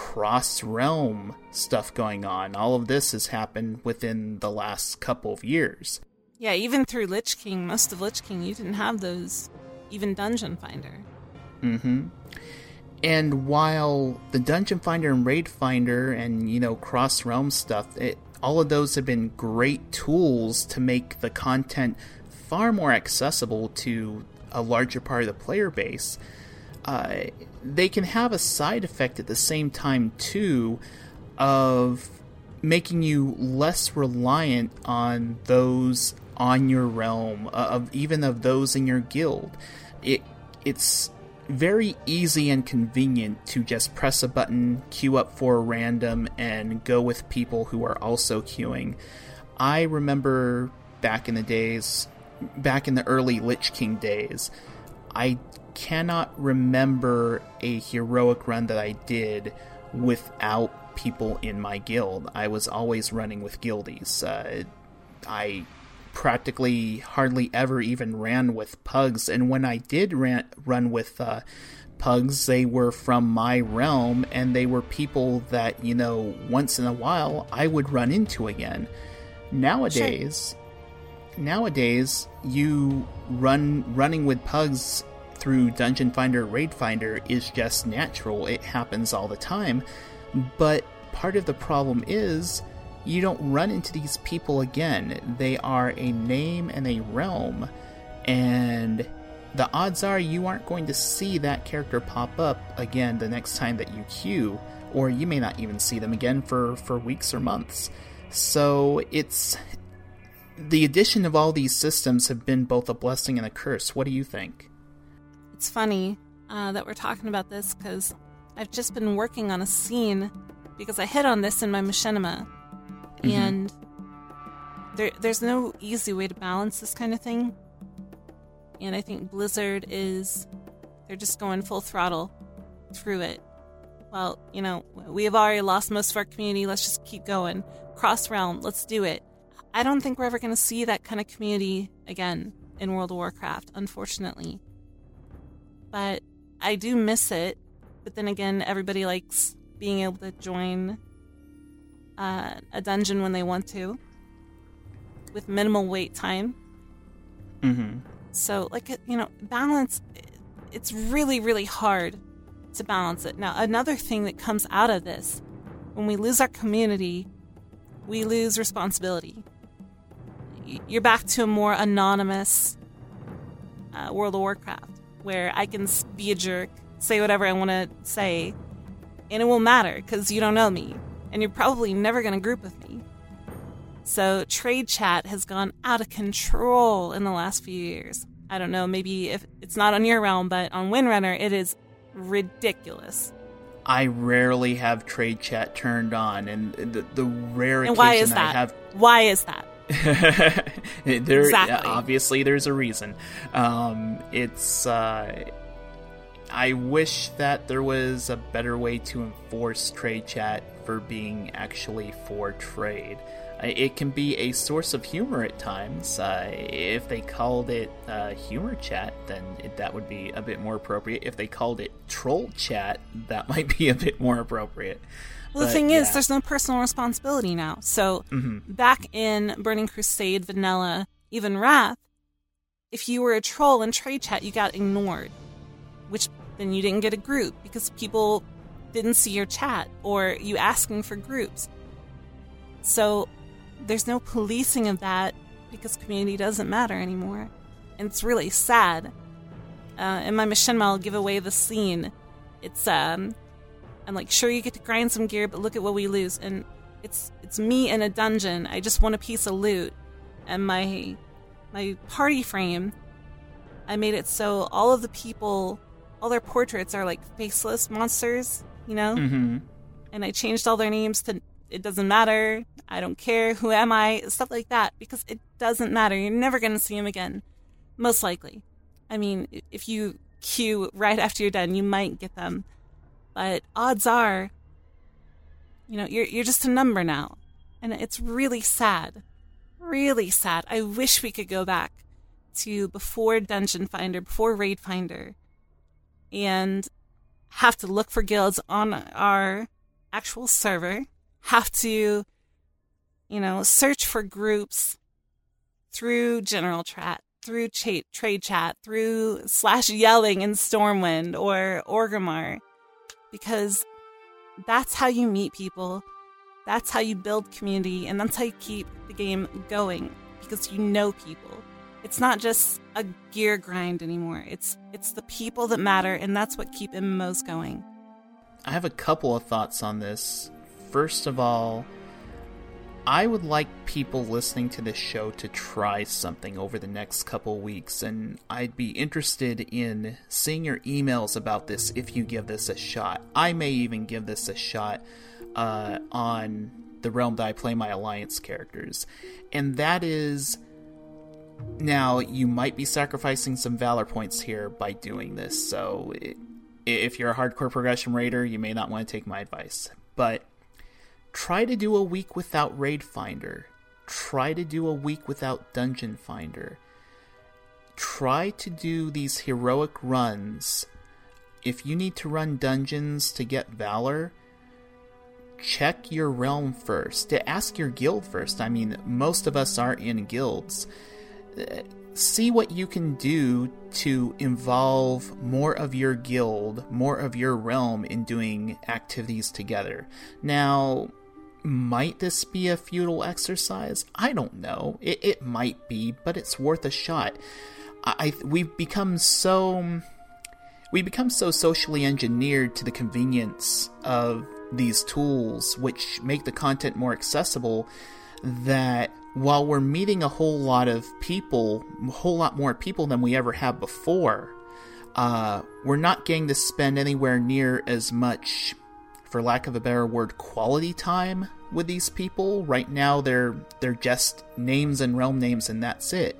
cross-realm stuff going on. All of this has happened within the last couple of years. Yeah, even through Lich King, most of Lich King, you didn't have those, even Dungeon Finder. Mm-hmm. And while the Dungeon Finder and Raid Finder and, you know, cross-realm stuff, it, all of those have been great tools to make the content far more accessible to a larger part of the player base. Uh, they can have a side effect at the same time, too, of making you less reliant on those on your realm, uh, of even of those in your guild. It it's very easy and convenient to just press a button, queue up for a random, and go with people who are also queuing. I remember back in the days, back in the early Lich King days, I cannot remember a heroic run that I did without people in my guild. I was always running with guildies. Uh, I practically hardly ever even ran with pugs, and when I did ran, run with uh, pugs, they were from my realm, and they were people that, you know, once in a while I would run into again. Nowadays, sure. nowadays, you run running with pugs through Dungeon Finder, Raid Finder is just natural. It happens all the time, but part of the problem is you don't run into these people again. They are a name and a realm, and the odds are you aren't going to see that character pop up again the next time that you queue, or you may not even see them again for, for weeks or months. So it's... the addition of all these systems have been both a blessing and a curse. What do you think? It's funny uh, that we're talking about this, because I've just been working on a scene, because I hit on this in my machinima. Mm-hmm. And there, there's no easy way to balance this kind of thing. And I think Blizzard is, they're just going full throttle through it. Well, you know, we have already lost most of our community. Let's just keep going. Cross-realm, let's do it. I don't think we're ever going to see that kind of community again in World of Warcraft, unfortunately. But I do miss it. But then again, everybody likes being able to join Uh, a dungeon when they want to, with minimal wait time. Mm-hmm. So, like, you know, balance, it's really, really hard to balance it. Now, another thing that comes out of this, when we lose our community, we lose responsibility. You're back to a more anonymous uh, World of Warcraft, where I can be a jerk, say whatever I want to say, and it won't matter, because you don't know me. And you're probably never going to group with me. So trade chat has gone out of control in the last few years. I don't know, maybe if it's not on your realm, but on Windrunner, it is ridiculous. I rarely have trade chat turned on, and the, the rare and occasion why is that? I have... Why is that? there, exactly. Obviously, there's a reason. Um, it's... Uh, I wish that there was a better way to enforce trade chat for being actually for trade. It can be a source of humor at times. Uh, if they called it uh, humor chat, then it, that would be a bit more appropriate. If they called it troll chat, that might be a bit more appropriate. Well, but, the thing yeah. is, there's no personal responsibility now. So mm-hmm. back in Burning Crusade, Vanilla, even Wrath, if you were a troll in trade chat, you got ignored, which then you didn't get a group because people didn't see your chat or you asking for groups. So there's no policing of that because community doesn't matter anymore. And it's really sad. Uh, in my machinima, I'll give away the scene. It's, um, I'm like, sure, you get to grind some gear, but look at what we lose. And it's it's me in a dungeon. I just want a piece of loot. And my my party frame, I made it so all of the people, all their portraits are like faceless monsters, you know? Mm-hmm. And I changed all their names to it doesn't matter, I don't care, who am I, stuff like that, because it doesn't matter. You're never going to see them again, most likely. I mean, if you queue right after you're done, you might get them. But odds are, you know, you're you're just a number now. And it's really sad. Really sad. I wish we could go back to before Dungeon Finder, before Raid Finder, and have to look for guilds on our actual server, have to, you know, search for groups through general chat, through cha- trade chat, through slash yelling in Stormwind or Orgrimmar, because that's how you meet people, that's how you build community, and that's how you keep the game going, because you know people. It's not just a gear grind anymore. It's it's the people that matter, and that's what keep M M Os going. I have a couple of thoughts on this. First of all, I would like people listening to this show to try something over the next couple weeks, and I'd be interested in seeing your emails about this if you give this a shot. I may even give this a shot uh, on the realm that I play my Alliance characters, and that is... Now, you might be sacrificing some Valor points here by doing this, so it, if you're a hardcore progression raider, you may not want to take my advice. But try to do a week without Raid Finder. Try to do a week without Dungeon Finder. Try to do these heroic runs. If you need to run dungeons to get Valor, check your realm first. Ask your guild first. I mean, most of us are in guilds. See what you can do to involve more of your guild, more of your realm in doing activities together. Now, might this be a futile exercise? I don't know. It, it might be, but it's worth a shot. I, we've become so... We become so socially engineered to the convenience of these tools, which make the content more accessible, that while we're meeting a whole lot of people, a whole lot more people than we ever have before, uh, we're not getting to spend anywhere near as much, for lack of a better word, quality time with these people. Right now, they're they're just names and realm names, and that's it.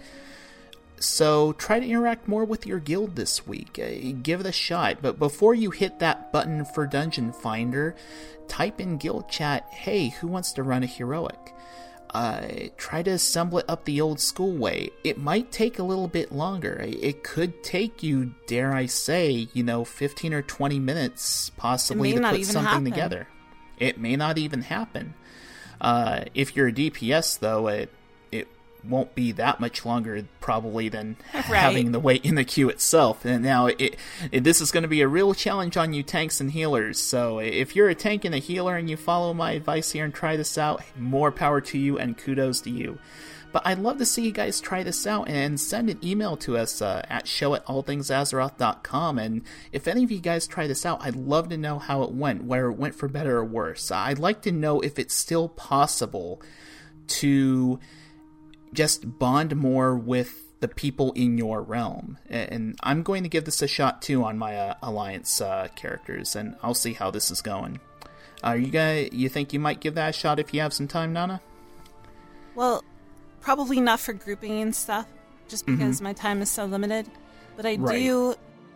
So try to interact more with your guild this week. Uh, give it a shot. But before you hit that button for Dungeon Finder, type in guild chat, hey, who wants to run a heroic? Uh, try to assemble it up the old school way. It might take a little bit longer. It could take you, dare I say, you know, fifteen or twenty minutes possibly to put something happen. together. It may not even happen. Uh, if you're a D P S, though, it it won't be that much longer probably than right. having the wait in the queue itself. And now it, it this is going to be a real challenge on you tanks and healers. So if you're a tank and a healer and you follow my advice here and try this out, more power to you and kudos to you. But I'd love to see you guys try this out and send an email to us uh, at show at all things azeroth dot com. And if any of you guys try this out, I'd love to know how it went, where it went for better or worse. I'd like to know if it's still possible to just bond more with the people in your realm. And I'm going to give this a shot too on my uh, Alliance uh, characters, and I'll see how this is going. Are uh, you guys, you think you might give that a shot if you have some time, Nana? Well, probably not for grouping and stuff, just because mm-hmm. my time is so limited. But I right. do...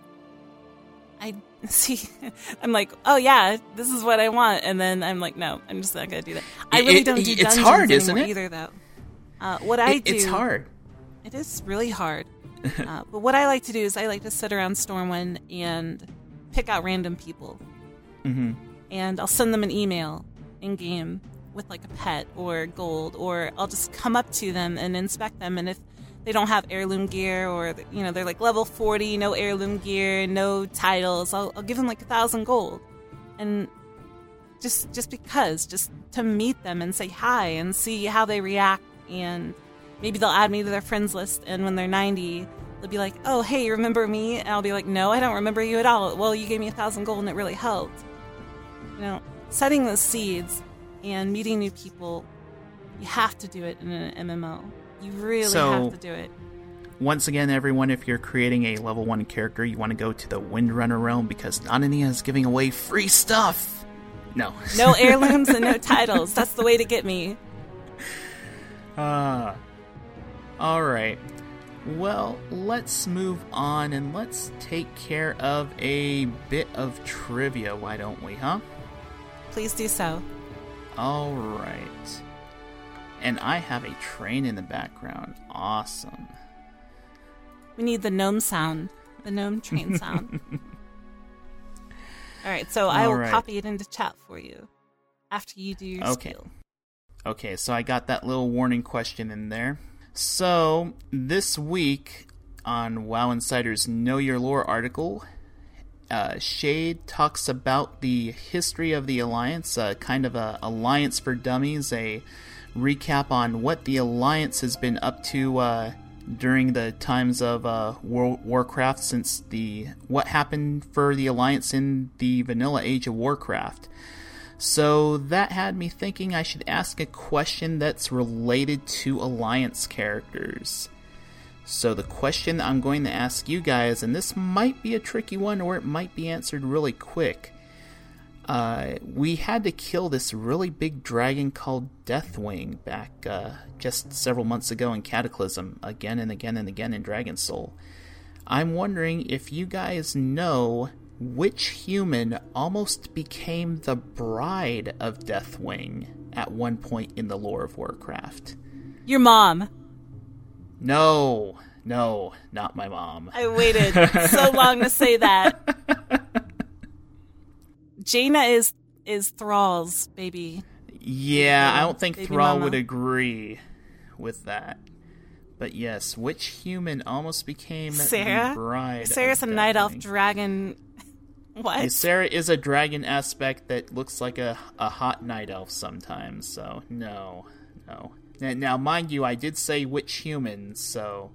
I see... I'm like, oh yeah, this is what I want. And then I'm like, no, I'm just not going to do that. I really it, don't do dungeons it's hard, isn't it? either, though. Uh, what I it, do... It's hard. It is really hard. uh, but what I like to do is I like to sit around Stormwind and pick out random people. Mm-hmm. And I'll send them an email in-game with like a pet or gold, or I'll just come up to them and inspect them, and if they don't have heirloom gear, or you know they're like level forty, no heirloom gear, no titles, I'll, I'll give them like a thousand gold, and just just because, just to meet them and say hi and see how they react, and maybe they'll add me to their friends list, and when they're ninety, they'll be like, oh hey, you remember me? And I'll be like, no, I don't remember you at all. Well, you gave me a thousand gold and it really helped. You know, setting those seeds and meeting new people, you have to do it in an M M O. You really so, have to do it. Once again, everyone, if you're creating a level one character, you want to go to the Windrunner realm because Nanania is giving away free stuff. No. No heirlooms and no titles. That's the way to get me. Ah. Uh, Alright. Well, let's move on and let's take care of a bit of trivia, why don't we, huh? Please do so. Alright. And I have a train in the background. Awesome. We need the gnome sound. The gnome train sound. Alright, so I will right. copy it into chat for you after you do your okay. spiel. Okay, so I got that little warning question in there. So, this week on WoW Insider's Know Your Lore article, uh, Shade talks about the history of the Alliance, uh, kind of a Alliance for Dummies, a recap on what the Alliance has been up to uh, during the times of uh, World Warcraft, since the what happened for the Alliance in the vanilla age of Warcraft. So that had me thinking I should ask a question that's related to Alliance characters. So the question I'm going to ask you guys, and this might be a tricky one or it might be answered really quick. Uh, we had to kill this really big dragon called Deathwing back uh, just several months ago in Cataclysm, again and again and again in Dragon Soul. I'm wondering if you guys know which human almost became the bride of Deathwing at one point in the lore of Warcraft. Your mom. No, no, not my mom. I waited so long to say that. Jaina is is Thrall's baby. Yeah, I don't think baby Thrall mama. would agree with that. But yes, which human almost became Sarah? the bride Sarah's a of night elf Deathwing? dragon. What? Yeah, Sarah is a dragon aspect that looks like a, a hot night elf sometimes, so no, no. Now, now, mind you, I did say which human, so...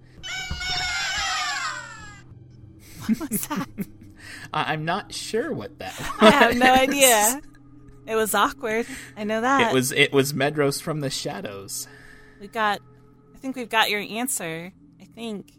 What was that? I, I'm not sure what that was. I have no idea. It was awkward. I know that. It was it was Medros from the Shadows. We got... I think we've got your answer. I think.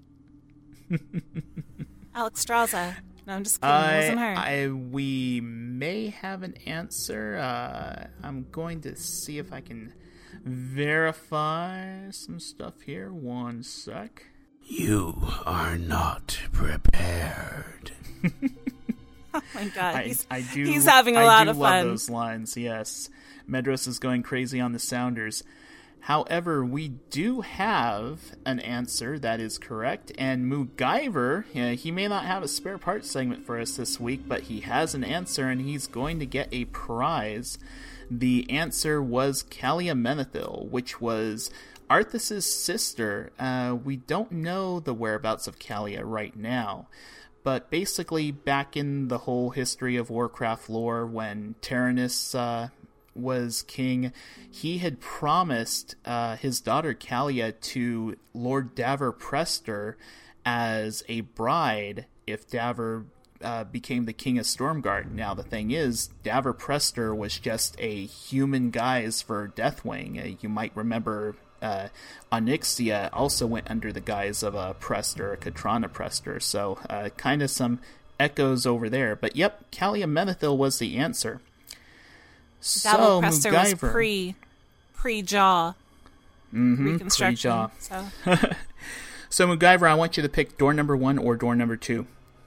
Alex Straza. No, I'm just kidding. I, It wasn't her. I, we may have an answer. Uh, I'm going to see if I can verify some stuff here. One sec. You are not prepared. Oh my god. I, He's, I do, he's having a I lot do of love fun. those lines, yes. Medros is going crazy on the sounders. However, we do have an answer that is correct, and Mugiver, uh, he may not have a spare part segment for us this week, but he has an answer, and he's going to get a prize. The answer was Kalia Menethil, which was Arthas' sister. Uh, we don't know the whereabouts of Kalia right now, but basically back in the whole history of Warcraft lore, when Tyrannus uh, was king, he had promised uh, his daughter Kalia to Lord Davor Prester as a bride if Davor uh, became the king of Stormguard. Now the thing is, Davor Prester was just a human guise for Deathwing. Uh, you might remember uh, Onyxia also went under the guise of a Prester, a Katrana Prester, so uh, kind of some echoes over there. But yep, Kalia Menethil was the answer. Davor So, Prester was Mugiver. pre, pre-Jaw Mm-hmm, reconstruction. pre-Jaw. So. So, Mugiver, I want you to pick door number one or door number two.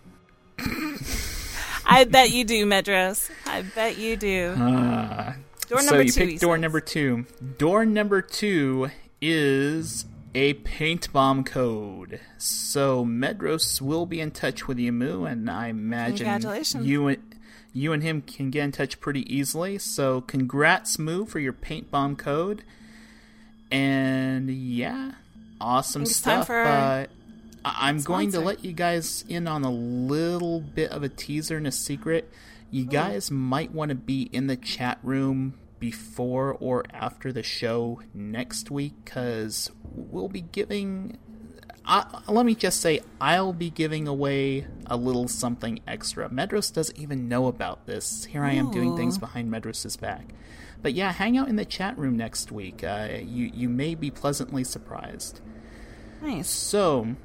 I bet you do, Medros. I bet you do. Uh, door so number you two. pick he door says. number two. Door number two is a paint bomb code. So Medros will be in touch with you, Moo, and I imagine Congratulations. you and you and him can get in touch pretty easily. So congrats, Moo, for your paint bomb code. And yeah, awesome It's time stuff. for our uh, I- I'm going to sponsor. let you guys in on a little bit of a teaser and a secret. You guys might want to be in the chat room before or after the show next week, because we'll be giving... Uh, let me just say, I'll be giving away a little something extra. Medros doesn't even know about this. Here I am doing things Ooh. behind Medros' back. But yeah, hang out in the chat room next week. Uh, you, you may be pleasantly surprised. Nice. So,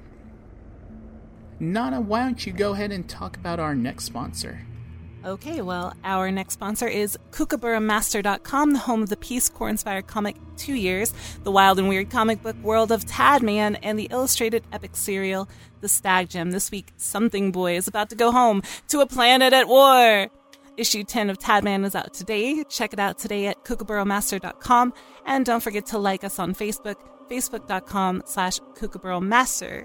Nana, why don't you go ahead and talk about our next sponsor? Okay, well, our next sponsor is Kookaburra Master dot com, the home of the Peace Corps-inspired comic Two Years, the wild and weird comic book world of Tadman, and the illustrated epic serial The Stag Gem. This week, Something Boy is about to go home to a planet at war. Issue ten of Tadman is out today. Check it out today at Kookaburra Master dot com, and don't forget to like us on Facebook, Facebook dot com slash Kookaburra Master.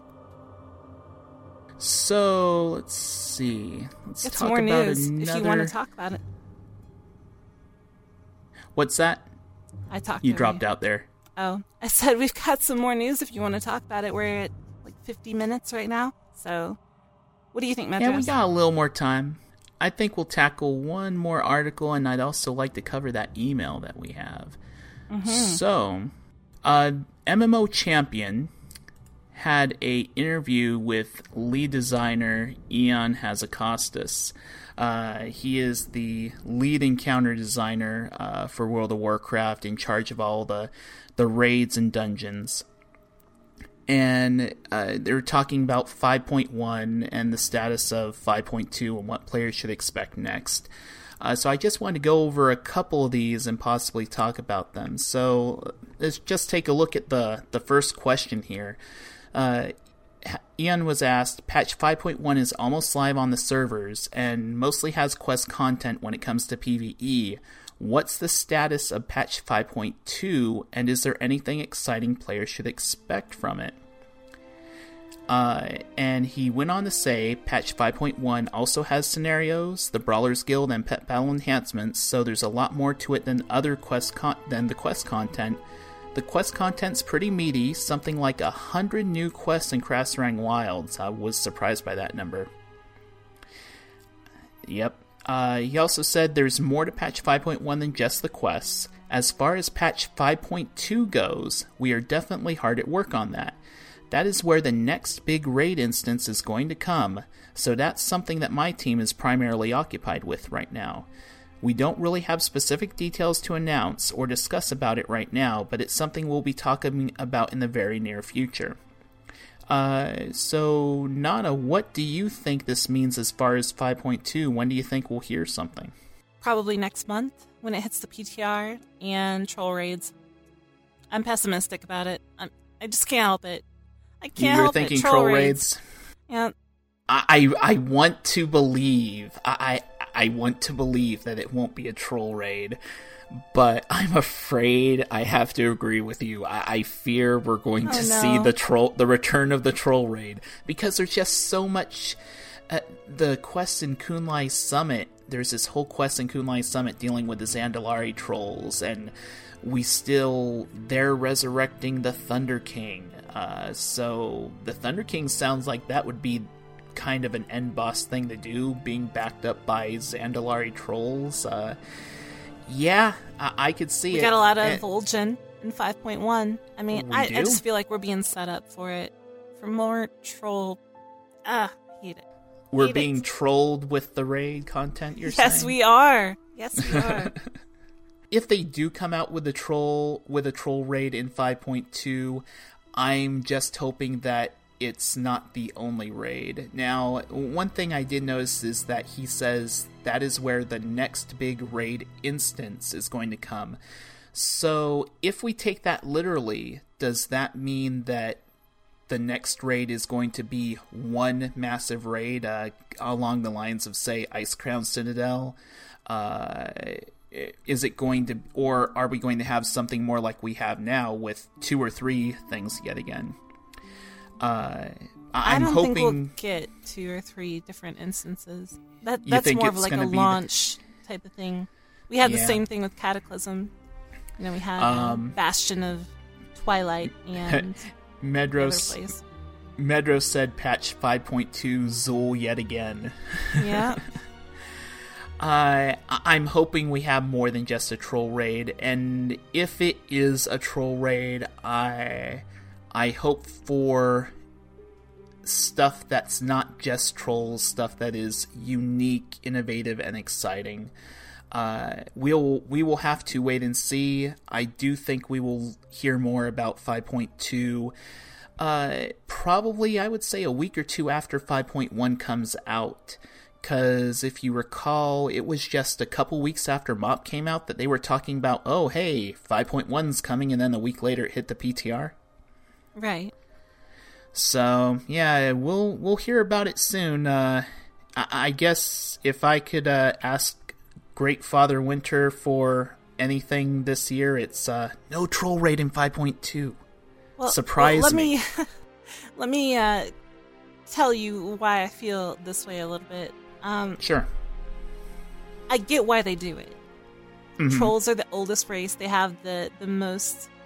So, let's see. Let's It's talk more about news another... if you want to talk about it. What's that? I talked You over dropped out there. Oh, I said we've got some more news if you want to talk about it. We're at like fifty minutes right now. So, what do you think, Medros? Yeah, we got a little more time. I think we'll tackle one more article, and I'd also like to cover that email that we have. Mm-hmm. So, uh, M M O Champion had a interview with lead designer Ion Hazzikostas. Uh, he is the lead encounter designer uh, for World of Warcraft, in charge of all the the raids and dungeons. And uh, they're talking about five point one and the status of five point two and what players should expect next. Uh, so I just wanted to go over a couple of these and possibly talk about them. So let's just take a look at the, the first question here. Uh, Ian was asked, patch five point one is almost live on the servers and mostly has quest content when it comes to PvE. What's the status of patch five point two, and is there anything exciting players should expect from it? Uh, and he went on to say, patch five point one also has scenarios, the Brawlers Guild, and pet battle enhancements, so there's a lot more to it than other quest con- than the quest content. The quest content's pretty meaty, something like a hundred new quests in Krasarang Wilds. I was surprised by that number. Yep. Uh, he also said there's more to patch five point one than just the quests. As far as patch five point two goes, we are definitely hard at work on that. That is where the next big raid instance is going to come, so that's something that my team is primarily occupied with right now. We don't really have specific details to announce or discuss about it right now, but it's something we'll be talking about in the very near future. Uh, so, Nana, what do you think this means as far as five point two? When do you think we'll hear something? Probably next month, when it hits the P T R and troll raids. I'm pessimistic about it. I'm, I just can't help it. I can't You're help thinking it. Troll, troll raids. raids? Yeah. I, I want to believe, I, I want to believe that it won't be a troll raid, but I'm afraid I have to agree with you. I, I fear we're going oh, to no. see the troll, the return of the troll raid, because there's just so much. Uh, the quest in Kunlai Summit, there's this whole quest in Kunlai Summit dealing with the Zandalari trolls, and we still, they're resurrecting the Thunder King. Uh, so the Thunder King sounds like that would be kind of an end boss thing to do, being backed up by Zandalari trolls. Uh, yeah, I, I could see we it. We got a lot of and, Vol'jin in five point one. I mean, I, I just feel like we're being set up for it. For more troll... Ah, I hate it. We're hate being it. trolled with the raid content, you're yes, saying? Yes, we are. Yes, we are. If they do come out with a troll with a troll raid in five point two, I'm just hoping that it's not the only raid. Now, one thing I did notice is that he says that is where the next big raid instance is going to come. So, if we take that literally, does that mean that the next raid is going to be one massive raid uh, along the lines of, say, Icecrown Citadel? Uh, is it going to, or are we going to have something more like we have now with two or three things yet again? Uh, I'm I don't hoping think we'll get two or three different instances. That You that's think more of it's like gonna a be launch the... type of thing. We had Yeah. the same thing with Cataclysm. You know, we had Um, um, Bastion of Twilight and Medros. other place. Medros said patch five point two Zul yet again. Yeah. Uh, I'm hoping we have more than just a troll raid, and if it is a troll raid, I I hope for stuff that's not just trolls, stuff that is unique, innovative, and exciting. Uh, we'll we will have to wait and see. I do think we will hear more about five point two. Uh, probably, I would say, a week or two after five point one comes out. Because if you recall, it was just a couple weeks after Mop came out that they were talking about, oh, hey, five point one's coming, and then a week later it hit the P T R. Right. So, yeah, we'll we'll hear about it soon. Uh, I, I guess if I could uh, ask Great Father Winter for anything this year, it's uh, no troll raid in five point two. Well, Surprise well, let me. me. let me uh, tell you why I feel this way a little bit. Um, sure. I get why they do it. Mm-hmm. Trolls are the oldest race. They have the, the most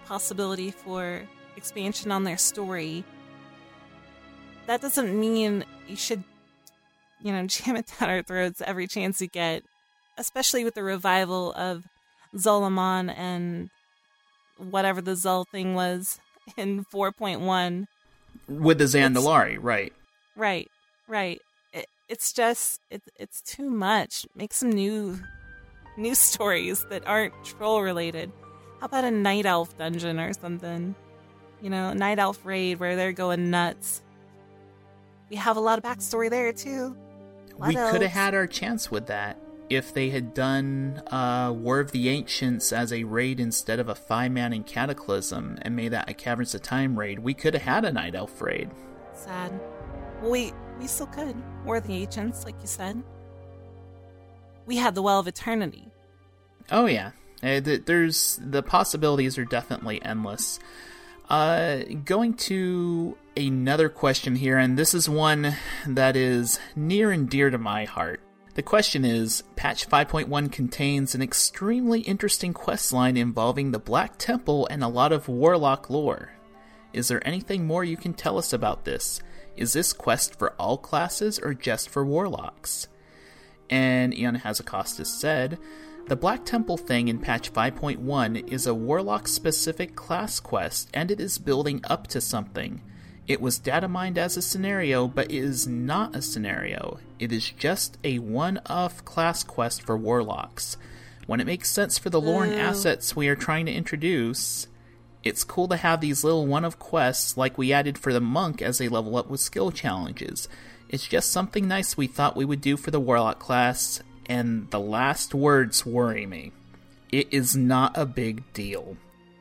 possibility for expansion on their story, that doesn't mean you should, you know, jam it down our throats every chance you get, especially with the revival of Zul'Aman and whatever the Zul thing was in four point one. With the Zandalari, it's, right. Right, right. It, it's just, it, it's too much. Make some new, new stories that aren't troll-related. How about a Night Elf dungeon or something? You know, a Night Elf raid where they're going nuts. We have a lot of backstory there, too. We could have had our chance with that. If they had done uh, War of the Ancients as a raid instead of a five-man in Cataclysm and made that a Caverns of Time raid, we could have had a Night Elf raid. Sad. Well, we, we still could. War of the Ancients, like you said. We had the Well of Eternity. Oh, yeah. Uh, th- there's the possibilities are definitely endless. Uh, going to another question here, and this is one that is near and dear to my heart. The question is, Patch five point one contains an extremely interesting questline involving the Black Temple and a lot of Warlock lore. Is there anything more you can tell us about this? Is this quest for all classes or just for Warlocks? And Ion Hazakostas said, the Black Temple thing in Patch five point one is a Warlock-specific class quest, and it is building up to something. It was data mined as a scenario, but it is not a scenario. It is just a one-off class quest for Warlocks. When it makes sense for the lore and assets we are trying to introduce, it's cool to have these little one-off quests like we added for the Monk as they level up with skill challenges. It's just something nice we thought we would do for the Warlock class, and the last words worry me. It is not a big deal.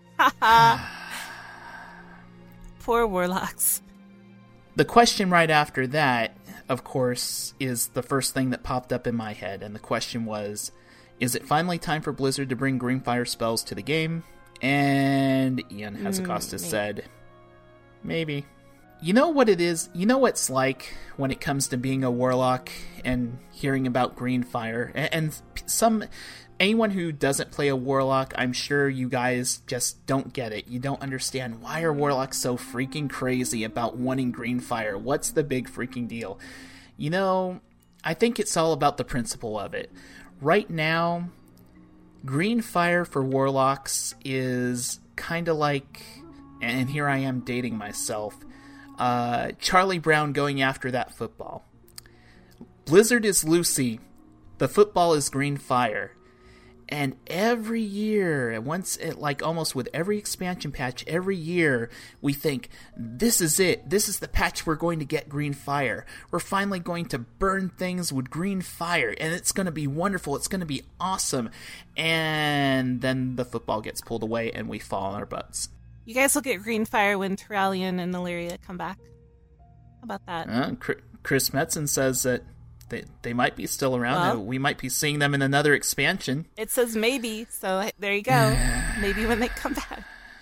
Poor Warlocks. The question right after that, of course, is the first thing that popped up in my head, and the question was, is it finally time for Blizzard to bring Greenfire spells to the game? And Ian Hazakostas mm, said, maybe. You know what it is? You know what it's like when it comes to being a Warlock and hearing about Greenfire? And, and some... anyone who doesn't play a Warlock, I'm sure you guys just don't get it. You don't understand, why are Warlocks so freaking crazy about wanting Greenfire? What's the big freaking deal? You know, I think it's all about the principle of it. Right now, Greenfire for Warlocks is kind of like, and here I am dating myself, uh, Charlie Brown going after that football. Blizzard is Lucy. The football is Greenfire. And every year, once it, like almost with every expansion patch, every year we think, this is it. This is the patch we're going to get Greenfire. We're finally going to burn things with Greenfire, and it's going to be wonderful. It's going to be awesome. And then the football gets pulled away, and we fall on our butts. You guys will get Greenfire when Turalyon and Illyria come back. How about that? Uh, Chris Metzen says that They they might be still around. Well, we might be seeing them in another expansion. It says maybe, so there you go. Maybe when they come back.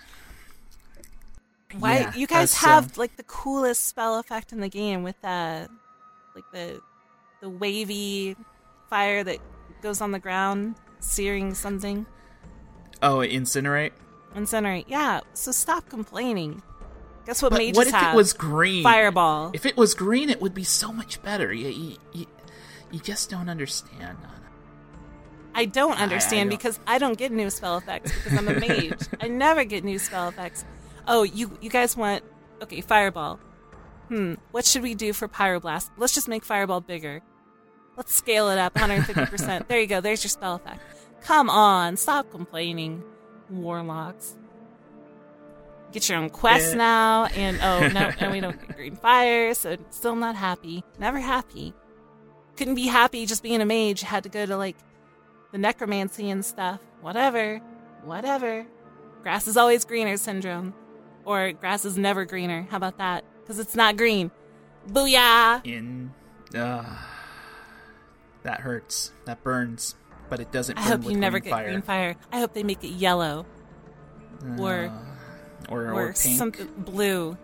Why yeah, you guys have uh, like the coolest spell effect in the game with that, like the the wavy fire that goes on the ground, searing something. Oh, incinerate. Incinerate. Yeah. So stop complaining. Guess what? But mages what if have? It was green? Fireball. If it was green, it would be so much better. You, you, you, you just don't understand. I don't understand I, I don't. because I don't get new spell effects because I'm a mage. I never get new spell effects. Oh, you you guys want... Okay, Fireball. Hmm, what should we do for Pyroblast? Let's just make Fireball bigger. Let's scale it up one hundred fifty percent. There you go, there's your spell effect. Come on, stop complaining, Warlocks. Get your own quest yeah. now, and oh, no, no, we don't get Greenfire, so still not happy. Never happy. Couldn't be happy just being a mage. Had to go to, like, the necromancy and stuff. Whatever. Whatever. Grass is always greener syndrome. Or grass is never greener. How about that? Because it's not green. Booyah! In, uh, that hurts. That burns. But it doesn't burn I hope with you never green fire. get green fire. I hope they make it yellow. Uh, or... Or, or, or pink. Something blue.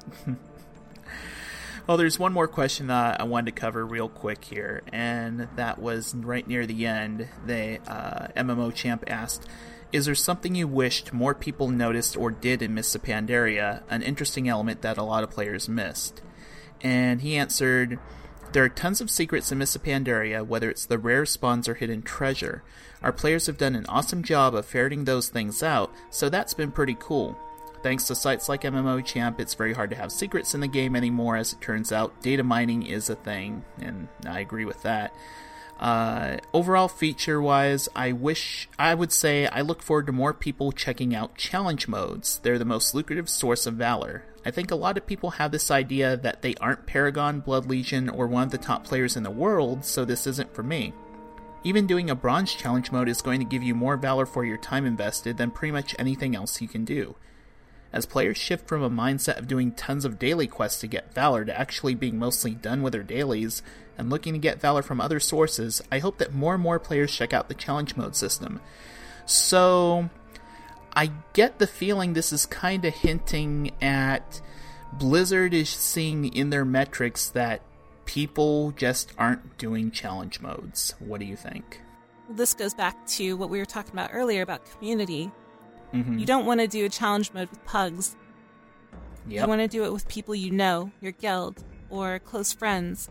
Well, there's one more question that I wanted to cover real quick here, and that was right near the end. They uh, M M O Champ asked, Is there something you wished more people noticed or did in Mists of Pandaria, an interesting element that a lot of players missed? And he answered, there are tons of secrets in Mists of Pandaria, whether it's the rare spawns or hidden treasure. Our players have done an awesome job of ferreting those things out, so that's been pretty cool. Thanks to sites like MMOChamp, it's very hard to have secrets in the game anymore. As it turns out, data mining is a thing, and I agree with that. Uh, overall, feature-wise, I wish, I would say I look forward to more people checking out challenge modes. They're the most lucrative source of valor. I think a lot of people have this idea that they aren't Paragon, Blood Legion, or one of the top players in the world, so this isn't for me. Even doing a bronze challenge mode is going to give you more valor for your time invested than pretty much anything else you can do. As players shift from a mindset of doing tons of daily quests to get valor to actually being mostly done with their dailies and looking to get valor from other sources, I hope that more and more players check out the challenge mode system. So, I get the feeling this is kind of hinting at Blizzard is seeing in their metrics that people just aren't doing challenge modes. What do you think? This goes back to what we were talking about earlier about community. Mm-hmm. You don't want to do a challenge mode with pugs. Yep. You want to do it with people you know, your guild, or close friends.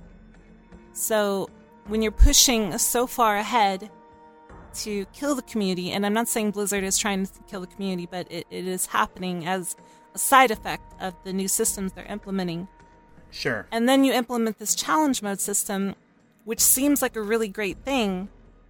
So when you're pushing so far ahead to kill the community, and I'm not saying Blizzard is trying to kill the community, but it, it is happening as a side effect of the new systems they're implementing. Sure. And then you implement this challenge mode system, which seems like a really great thing.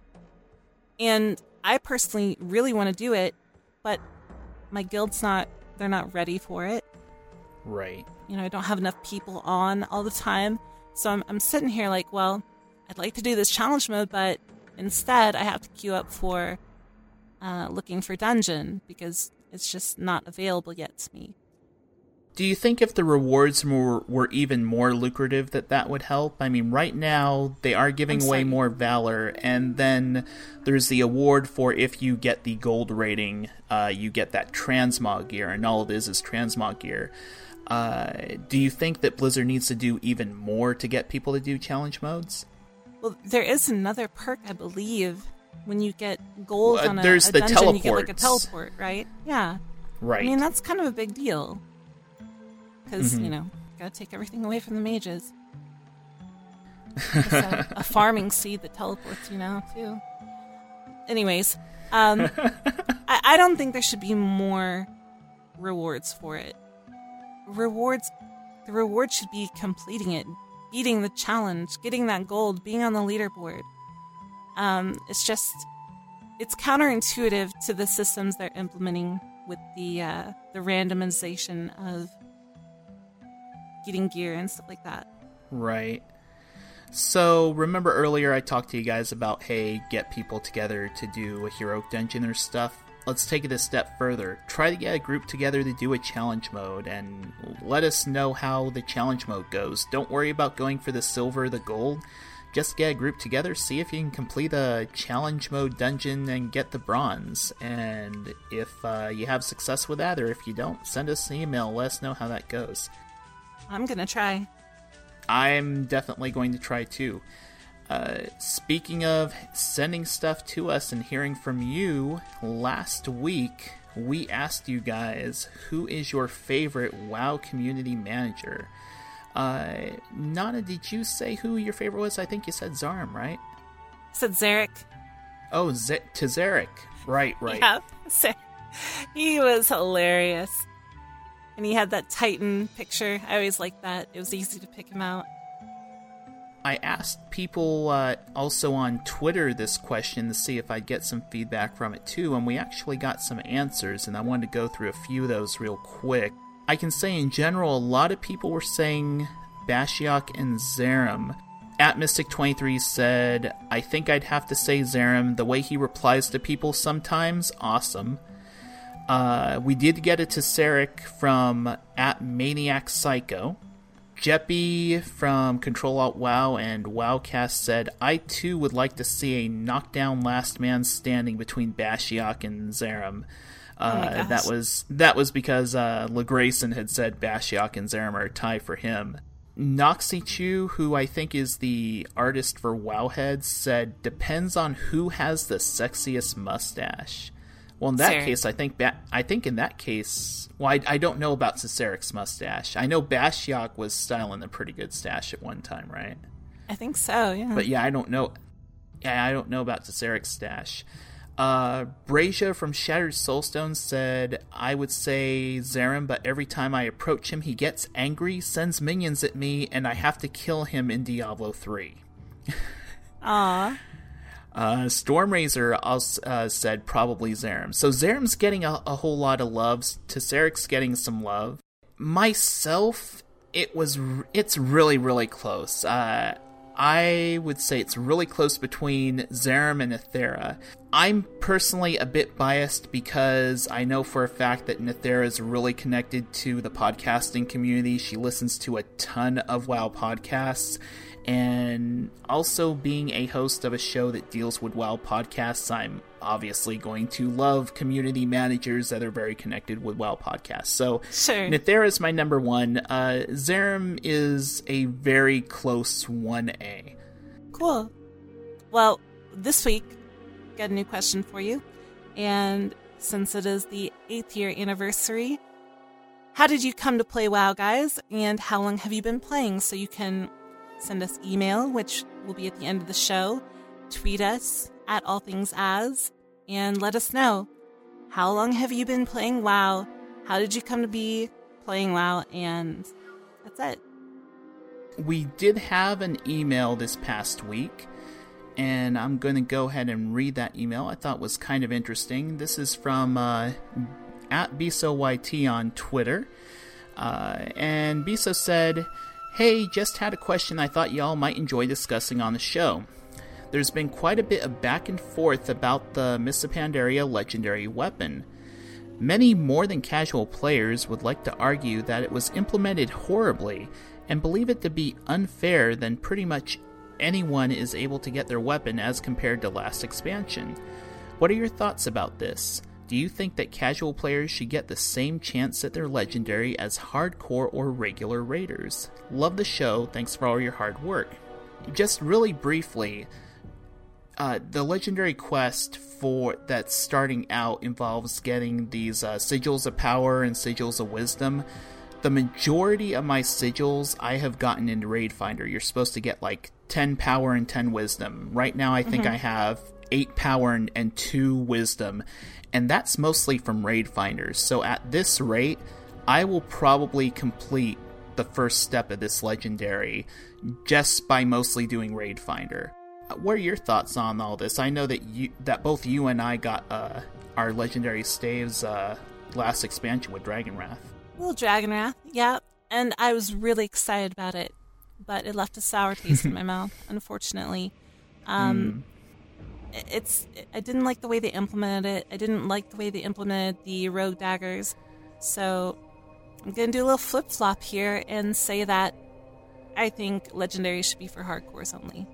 And I personally really want to do it, but my guild's not, they're not ready for it. Right. You know, I don't have enough people on all the time. So I'm, I'm sitting here like, well, I'd like to do this challenge mode, but instead I have to queue up for uh, looking for dungeon because it's just not available yet to me. Do you think if the rewards were, were even more lucrative that that would help? I mean, right now they are giving away more valor, and then there's the award for if you get the gold rating, uh, you get that transmog gear, and all it is is transmog gear. Uh, do you think that Blizzard needs to do even more to get people to do challenge modes? Well, there is another perk, I believe, when you get gold well, on a, there's a the dungeon, teleports. you get like a teleport, right? Yeah. Right. I mean, that's kind of a big deal. Because, mm-hmm. you know, gotta take everything away from the mages. It's a, a farming seed that teleports you now, too. Anyways, um, I, I don't think there should be more rewards for it. Rewards, the reward should be completing it, beating the challenge, getting that gold, being on the leaderboard. Um, it's just, it's counterintuitive to the systems they're implementing with the uh, the randomization of getting gear and stuff like that. Right. So, remember earlier I talked to you guys about, hey, get people together to do a heroic dungeon or stuff? Let's take it a step further. Try to get a group together to do a challenge mode, and let us know how the challenge mode goes. Don't worry about going for the silver or the gold. Just get a group together, see if you can complete a challenge mode dungeon and get the bronze. And if uh, you have success with that, or if you don't, send us an email, let us know how that goes. I'm gonna try. I'm definitely going to try too. Uh, speaking of sending stuff to us and hearing from you, last week we asked you guys, who is your favorite WoW community manager? Uh, Nana, did you say who your favorite was? I think you said Zarm, right? I said Zarek. Oh, Z- to Zarek. Right, right. Yeah, he was hilarious. And he had that Titan picture. I always liked that. It was easy to pick him out. I asked people uh, also on Twitter this question to see if I'd get some feedback from it too, and we actually got some answers, and I wanted to go through a few of those real quick. I can say in general, a lot of people were saying Bashiok and Zerem. At Mystic twenty-three said, I think I'd have to say Zerem. The way he replies to people sometimes, awesome. Uh, we did get it to Sarek from at Maniac Psycho. Jeppy from Control Alt WoW and WoWcast said, I too would like to see a knockdown last man standing between Bashiok and Zerem. Uh, oh that was that was because uh, LeGrayson had said Bashiok and Zerem are a tie for him. Noxy Chu, who I think is the artist for Wowheads, said, depends on who has the sexiest mustache. Well, in that Sarek. case, I think ba- I think in that case, well, I, I don't know about Cesarek's mustache. I know Bashiok was styling a pretty good stash at one time, right? I think so, yeah. But yeah, I don't know. Yeah, I don't know about Cesarek's stash. Uh, Brazia from Shattered Soulstone said, I would say Zerem, but every time I approach him, he gets angry, sends minions at me, and I have to kill him in Diablo three. Aww. Uh, Stormrazor also, uh, said probably Zerem. So Zerem's getting a, a whole lot of love. Tesseric's getting some love. Myself, it was it's really, really close. Uh, I would say it's really close between Zerem and Nethera. I'm personally a bit biased because I know for a fact that Nethera is really connected to the podcasting community. She listens to a ton of WoW podcasts. And also being a host of a show that deals with WoW podcasts, I'm obviously going to love community managers that are very connected with WoW podcasts. So sure. Nethera is my number one. Uh, Zerem is a very close one A. Cool. Well, this week, got a new question for you. And since it is the eighth year anniversary, how did you come to play WoW, guys? And how long have you been playing? So you can send us email, which will be at the end of the show. Tweet us at All Things As, and let us know. How long have you been playing WoW? How did you come to be playing WoW? And that's it. We did have an email this past week, and I'm going to go ahead and read that email. I thought it was kind of interesting. This is from uh, at BisoYT on Twitter. Uh, and Biso said, hey, just had a question I thought y'all might enjoy discussing on the show. There's been quite a bit of back and forth about the Mists of Pandaria legendary weapon. Many more than casual players would like to argue that it was implemented horribly and believe it to be unfair than pretty much anyone is able to get their weapon as compared to last expansion. What are your thoughts about this? Do you think that casual players should get the same chance at their legendary as hardcore or regular raiders? Love the show. Thanks for all your hard work. Just really briefly, uh, the legendary quest for that's starting out involves getting these uh, sigils of power and sigils of wisdom. The majority of my sigils I have gotten into Raid Finder. You're supposed to get like ten power and ten wisdom. Right now I think mm-hmm. I have eight power and, and two wisdom. And that's mostly from Raid Finders. So at this rate, I will probably complete the first step of this legendary just by mostly doing Raid Finder. What are your thoughts on all this? I know that you, that both you and I got uh, our legendary staves uh, last expansion with Dragon Wrath. Well, Dragon Wrath, yeah. And I was really excited about it. But it left a sour taste in my mouth, unfortunately. Um... Mm. It's. I didn't like the way they implemented it. I didn't like the way they implemented the rogue daggers. So I'm going to do a little flip-flop here and say that I think legendary should be for hardcores only.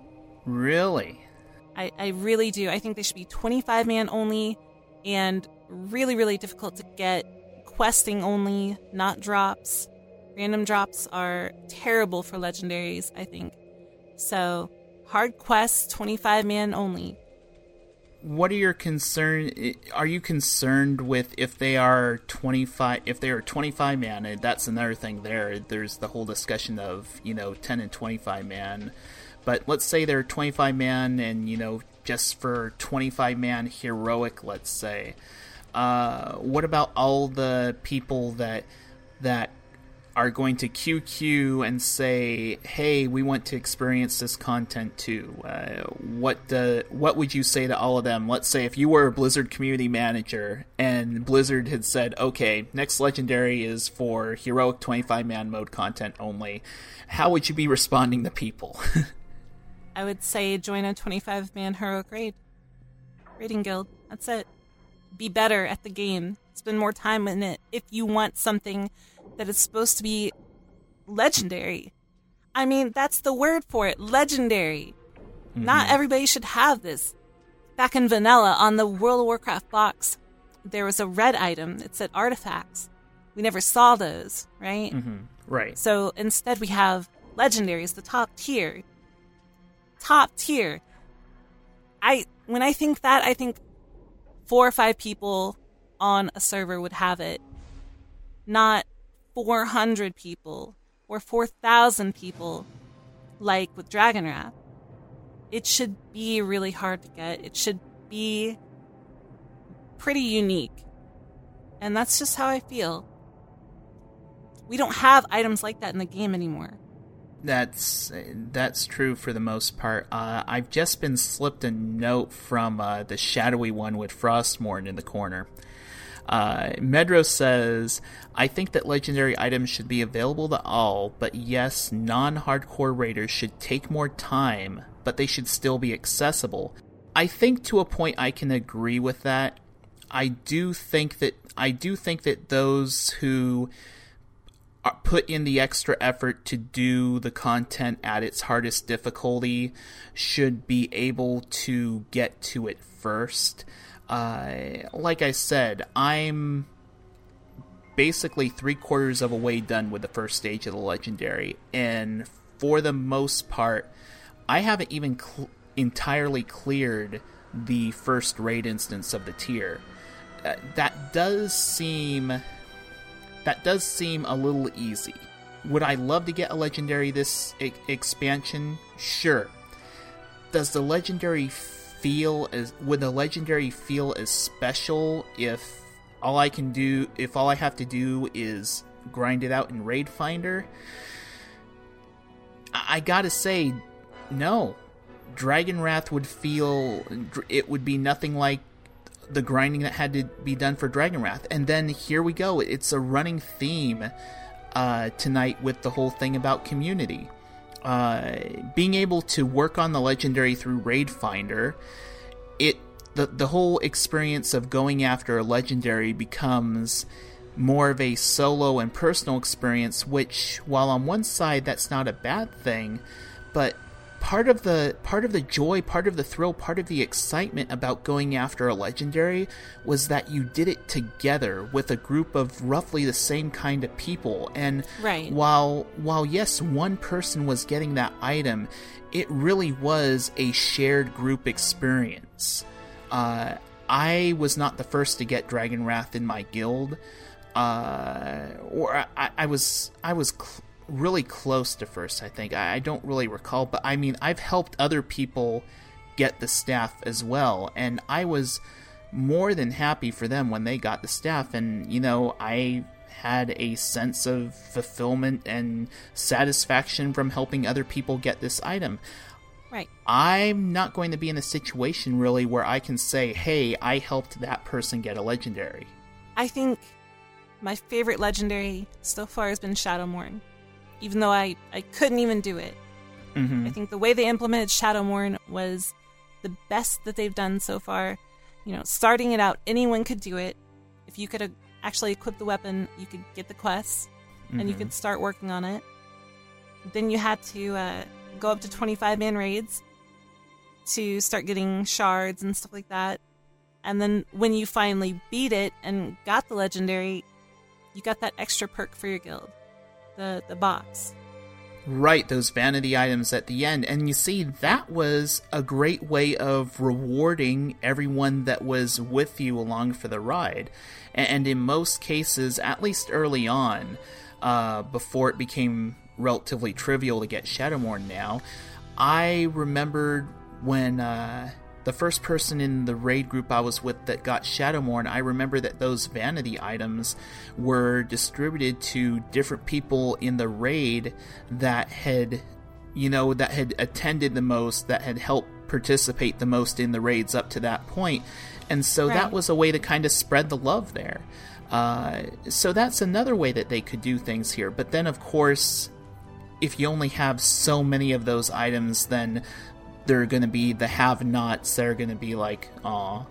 Really? I, I really do. I think they should be twenty-five man only and really, really difficult to get. Questing only, not drops. Random drops are terrible for legendaries, I think. So hard quests, twenty-five man only. What are your concern? Are you concerned with if they are twenty-five? If they are twenty-five man, that's another thing. There, there's the whole discussion of you know ten and twenty-five man. But let's say they're twenty-five man, and you know just for twenty-five man heroic, let's say. Uh, what about all the people that that are going to Q Q and say, hey, we want to experience this content too? Uh, what uh, what would you say to all of them? Let's say if you were a Blizzard community manager and Blizzard had said, okay, next legendary is for heroic twenty-five man mode content only. How would you be responding to people? I would say join a twenty-five man heroic raid. Raiding guild. That's it. Be better at the game. Spend more time in it if you want something that is supposed to be legendary. I mean, that's the word for it, legendary. Mm-hmm. Not everybody should have this. Back in vanilla, on the World of Warcraft box, there was a red item. It said artifacts. We never saw those, right? Mm-hmm. Right. So instead we have legendaries, the top tier. Top tier. I when I think that, I think four or five people on a server would have it, not four hundred people or four thousand people like with Dragon Wrath. It should be really hard to get. It should be pretty unique. And that's just how I feel. We don't have items like that in the game anymore. That's that's true for the most part. Uh, I've just been slipped a note from uh, the shadowy one with Frostmourne in the corner. Uh, Medros says, I think that legendary items should be available to all, but yes, non-hardcore raiders should take more time, but they should still be accessible. I think to a point I can agree with that. I do think that I do think that those who put in the extra effort to do the content at its hardest difficulty should be able to get to it first. Uh, like I said, I'm basically three quarters of a way done with the first stage of the Legendary, and for the most part, I haven't even cl- entirely cleared the first raid instance of the tier. Uh, that does seem... That does seem a little easy. Would I love to get a Legendary this e- expansion? Sure. Does the Legendary feel as... Would the Legendary feel as special if all I can do... If all I have to do is grind it out in Raid Finder? I, I gotta say, no. Dragon Wrath would feel... It would be nothing like the grinding that had to be done for Dragon Wrath. And then here we go. It's a running theme uh, tonight with the whole thing about community. Uh, being able to work on the Legendary through Raid Finder, it the, the whole experience of going after a Legendary becomes more of a solo and personal experience, which, while on one side that's not a bad thing, but Part of the part of the joy, part of the thrill, part of the excitement about going after a Legendary was that you did it together with a group of roughly the same kind of people. And right. while while yes, one person was getting that item, it really was a shared group experience. Uh, I was not the first to get Dragon Wrath in my guild, uh, or I, I was I was. Cl- really close to first, I think. I, I don't really recall, but I mean, I've helped other people get the staff as well, and I was more than happy for them when they got the staff, and, you know, I had a sense of fulfillment and satisfaction from helping other people get this item. Right. I'm not going to be in a situation, really, where I can say, hey, I helped that person get a Legendary. I think my favorite Legendary so far has been Shadowmourne. Even though I, I couldn't even do it. Mm-hmm. I think the way they implemented Shadowmourne was the best that they've done so far. You know, starting it out, anyone could do it. If you could uh, actually equip the weapon, you could get the quests, mm-hmm. and you could start working on it. Then you had to uh, go up to twenty-five man raids to start getting shards and stuff like that. And then when you finally beat it and got the Legendary, you got that extra perk for your guild. The, the box. Right, those vanity items at the end. And you see, that was a great way of rewarding everyone that was with you along for the ride. And in most cases, at least early on, uh, before it became relatively trivial to get Shadowmourne now, I remembered when uh, the first person in the raid group I was with that got Shadowmourne, I remember that those vanity items were distributed to different people in the raid that had, you know, that had attended the most, that had helped participate the most in the raids up to that point. And so right. that was a way to kind of spread the love there. Uh, so that's another way that they could do things here. But then, of course, if you only have so many of those items, then there are going to be the have-nots that are going to be like, aw.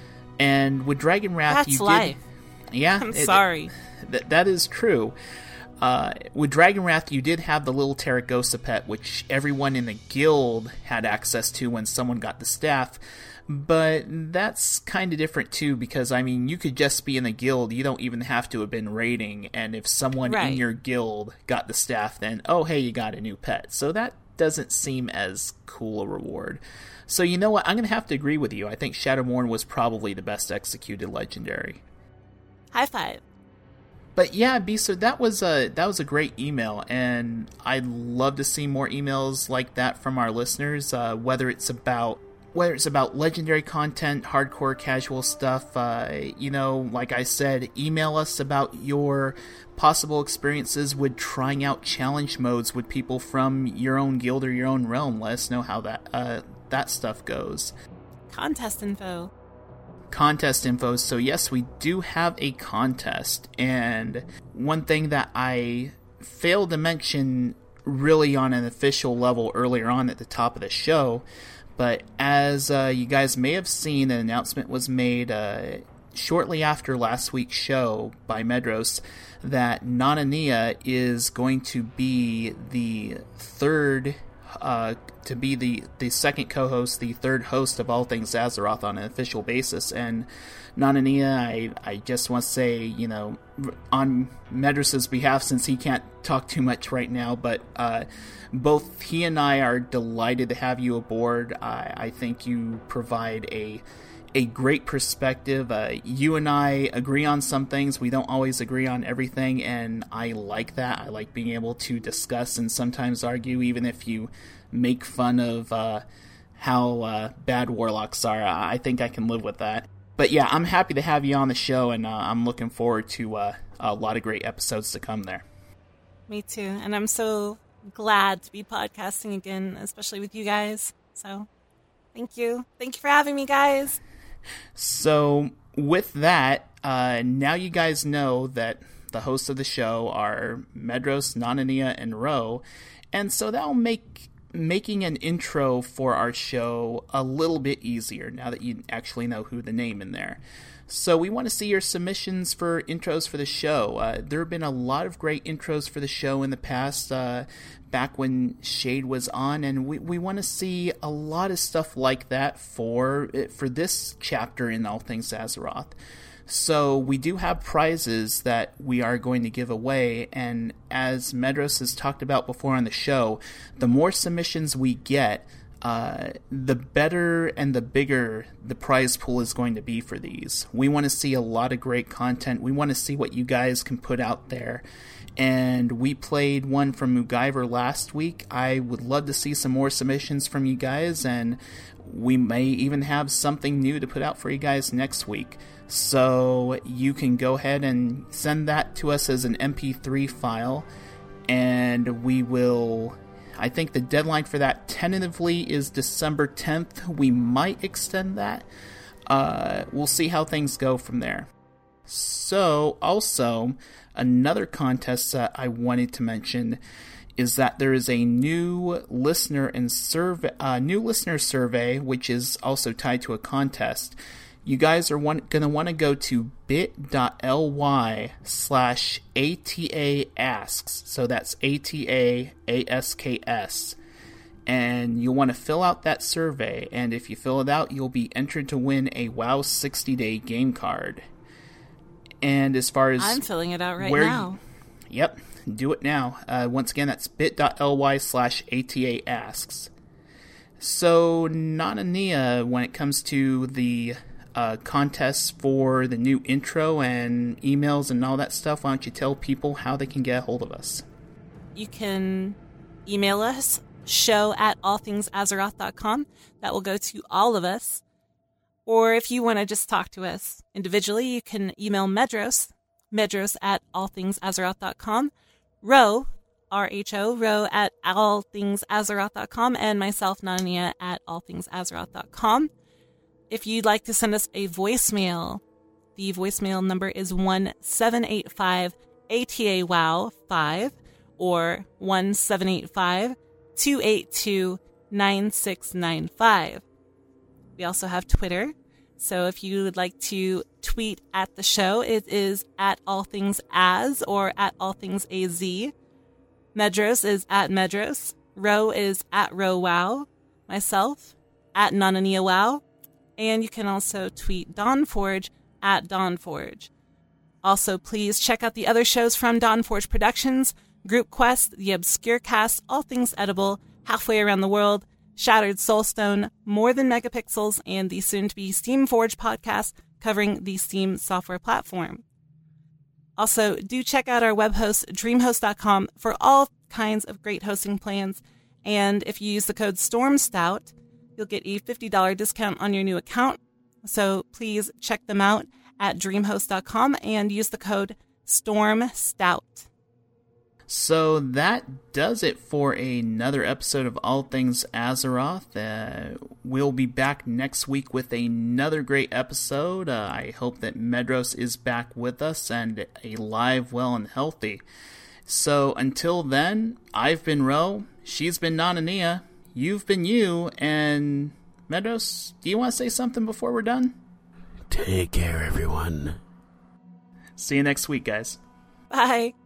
And with Dragon Wrath, That's you did... life. Yeah. I'm it, sorry. Th- that is true. Uh, with Dragon Wrath, you did have the little Terragosa pet, which everyone in the guild had access to when someone got the staff. But that's kind of different, too, because, I mean, you could just be in the guild. You don't even have to have been raiding. And if someone right. in your guild got the staff, then, oh, hey, you got a new pet. So that doesn't seem as cool a reward. So you know what? I'm going to have to agree with you. I think Shadowmourne was probably the best executed legendary. High five. But yeah, Bisa, that was a that was a great email, and I'd love to see more emails like that from our listeners. Uh, whether it's about whether it's about legendary content, hardcore, casual stuff. Uh, you know, like I said, email us about your possible experiences with trying out challenge modes with people from your own guild or your own realm. Let us know how that uh, that stuff goes. Contest info. Contest info. So yes, we do have a contest, and one thing that I failed to mention really on an official level earlier on at the top of the show, but as uh, you guys may have seen, an announcement was made uh, shortly after last week's show by Medros that Nanania is going to be the third Uh, to be the, the second co-host, the third host of All Things Azeroth on an official basis. And Nanania, I, I just want to say, you know, on Medros' behalf, since he can't talk too much right now, but uh, both he and I are delighted to have you aboard. I, I think you provide a a great perspective. Uh, you and I agree on some things. We don't always agree on everything, and I like that. I like being able to discuss and sometimes argue, even if you make fun of uh, how uh, bad warlocks are. I think I can live with that. But yeah, I'm happy to have you on the show, and uh, I'm looking forward to uh, a lot of great episodes to come there. Me too, and I'm so glad to be podcasting again, especially with you guys. So, thank you. Thank you for having me, guys. So, with that, uh, now you guys know that the hosts of the show are Medros, Nanania, and Ro, and so that'll make making an intro for our show a little bit easier now that you actually know who to name in there. So we want to see your submissions for intros for the show. Uh, there have been a lot of great intros for the show in the past, uh, back when Shade was on, and we, we want to see a lot of stuff like that for for this chapter in All Things Azeroth. So we do have prizes that we are going to give away, and as Medros has talked about before on the show, the more submissions we get, Uh, the better and the bigger the prize pool is going to be for these. We want to see a lot of great content. We want to see what you guys can put out there. And we played one from MacGyver last week. I would love to see some more submissions from you guys, and we may even have something new to put out for you guys next week. So you can go ahead and send that to us as an M P three file, and we will... I think the deadline for that tentatively is December tenth. We might extend that. Uh, we'll see how things go from there. So, also, another contest that I wanted to mention is that there is a new listener and survey, uh, new listener survey, which is also tied to a contest. You guys are going to want to go to bit.ly slash ATA asks. So that's A T A A S K S. And you'll want to fill out that survey. And if you fill it out, you'll be entered to win a WoW sixty day game card. And as far as... I'm filling it out right where now. You, yep, do it now. Uh, once again, that's bit.ly slash ATA asks. So, Nanania, when it comes to the... Uh, contests for the new intro and emails and all that stuff, why don't you tell people how they can get a hold of us? You can email us, show at all things azeroth dot com. That will go to all of us. Or if you want to just talk to us individually, you can email Medros, Medros at all things azeroth dot com, Ro, R H O, Ro at all things azeroth dot com, and myself, Nanania, at all things azeroth dot com. If you'd like to send us a voicemail, the voicemail number is one seven eight five A T A W O W five or one seven eight five two eight two nine six nine five. We also have Twitter, so if you would like to tweet at the show, it is at allthingsaz or at allthingsaz. Medros is at Medros. Ro is at RoWow. Myself, at Nanania Wow. And you can also tweet Dawnforge at Dawnforge. Also, please check out the other shows from Dawnforge Productions, Group Quest, The Obscure Cast, All Things Edible, Halfway Around the World, Shattered Soulstone, More Than Megapixels, and the soon-to-be Steamforged podcast covering the Steam software platform. Also, do check out our web host, dreamhost dot com, for all kinds of great hosting plans. And if you use the code STORMSTOUT, you'll get a fifty dollars discount on your new account. So please check them out at dreamhost dot com and use the code STORMSTOUT. So that does it for another episode of All Things Azeroth. Uh, we'll be back next week with another great episode. Uh, I hope that Medros is back with us and alive, well, and healthy. So until then, I've been Ro, she's been Nanania, you've been you, and Medros, do you want to say something before we're done? Take care, everyone. See you next week, guys. Bye.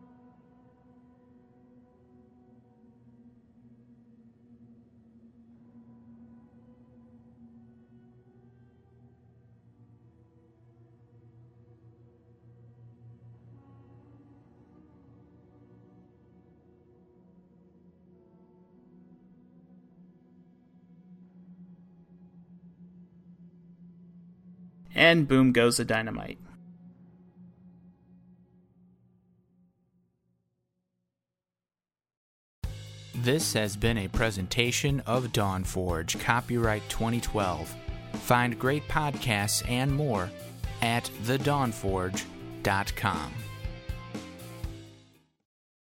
And boom goes the dynamite. This has been a presentation of Dawnforge, copyright twenty twelve. Find great podcasts and more at the dawn forge dot com.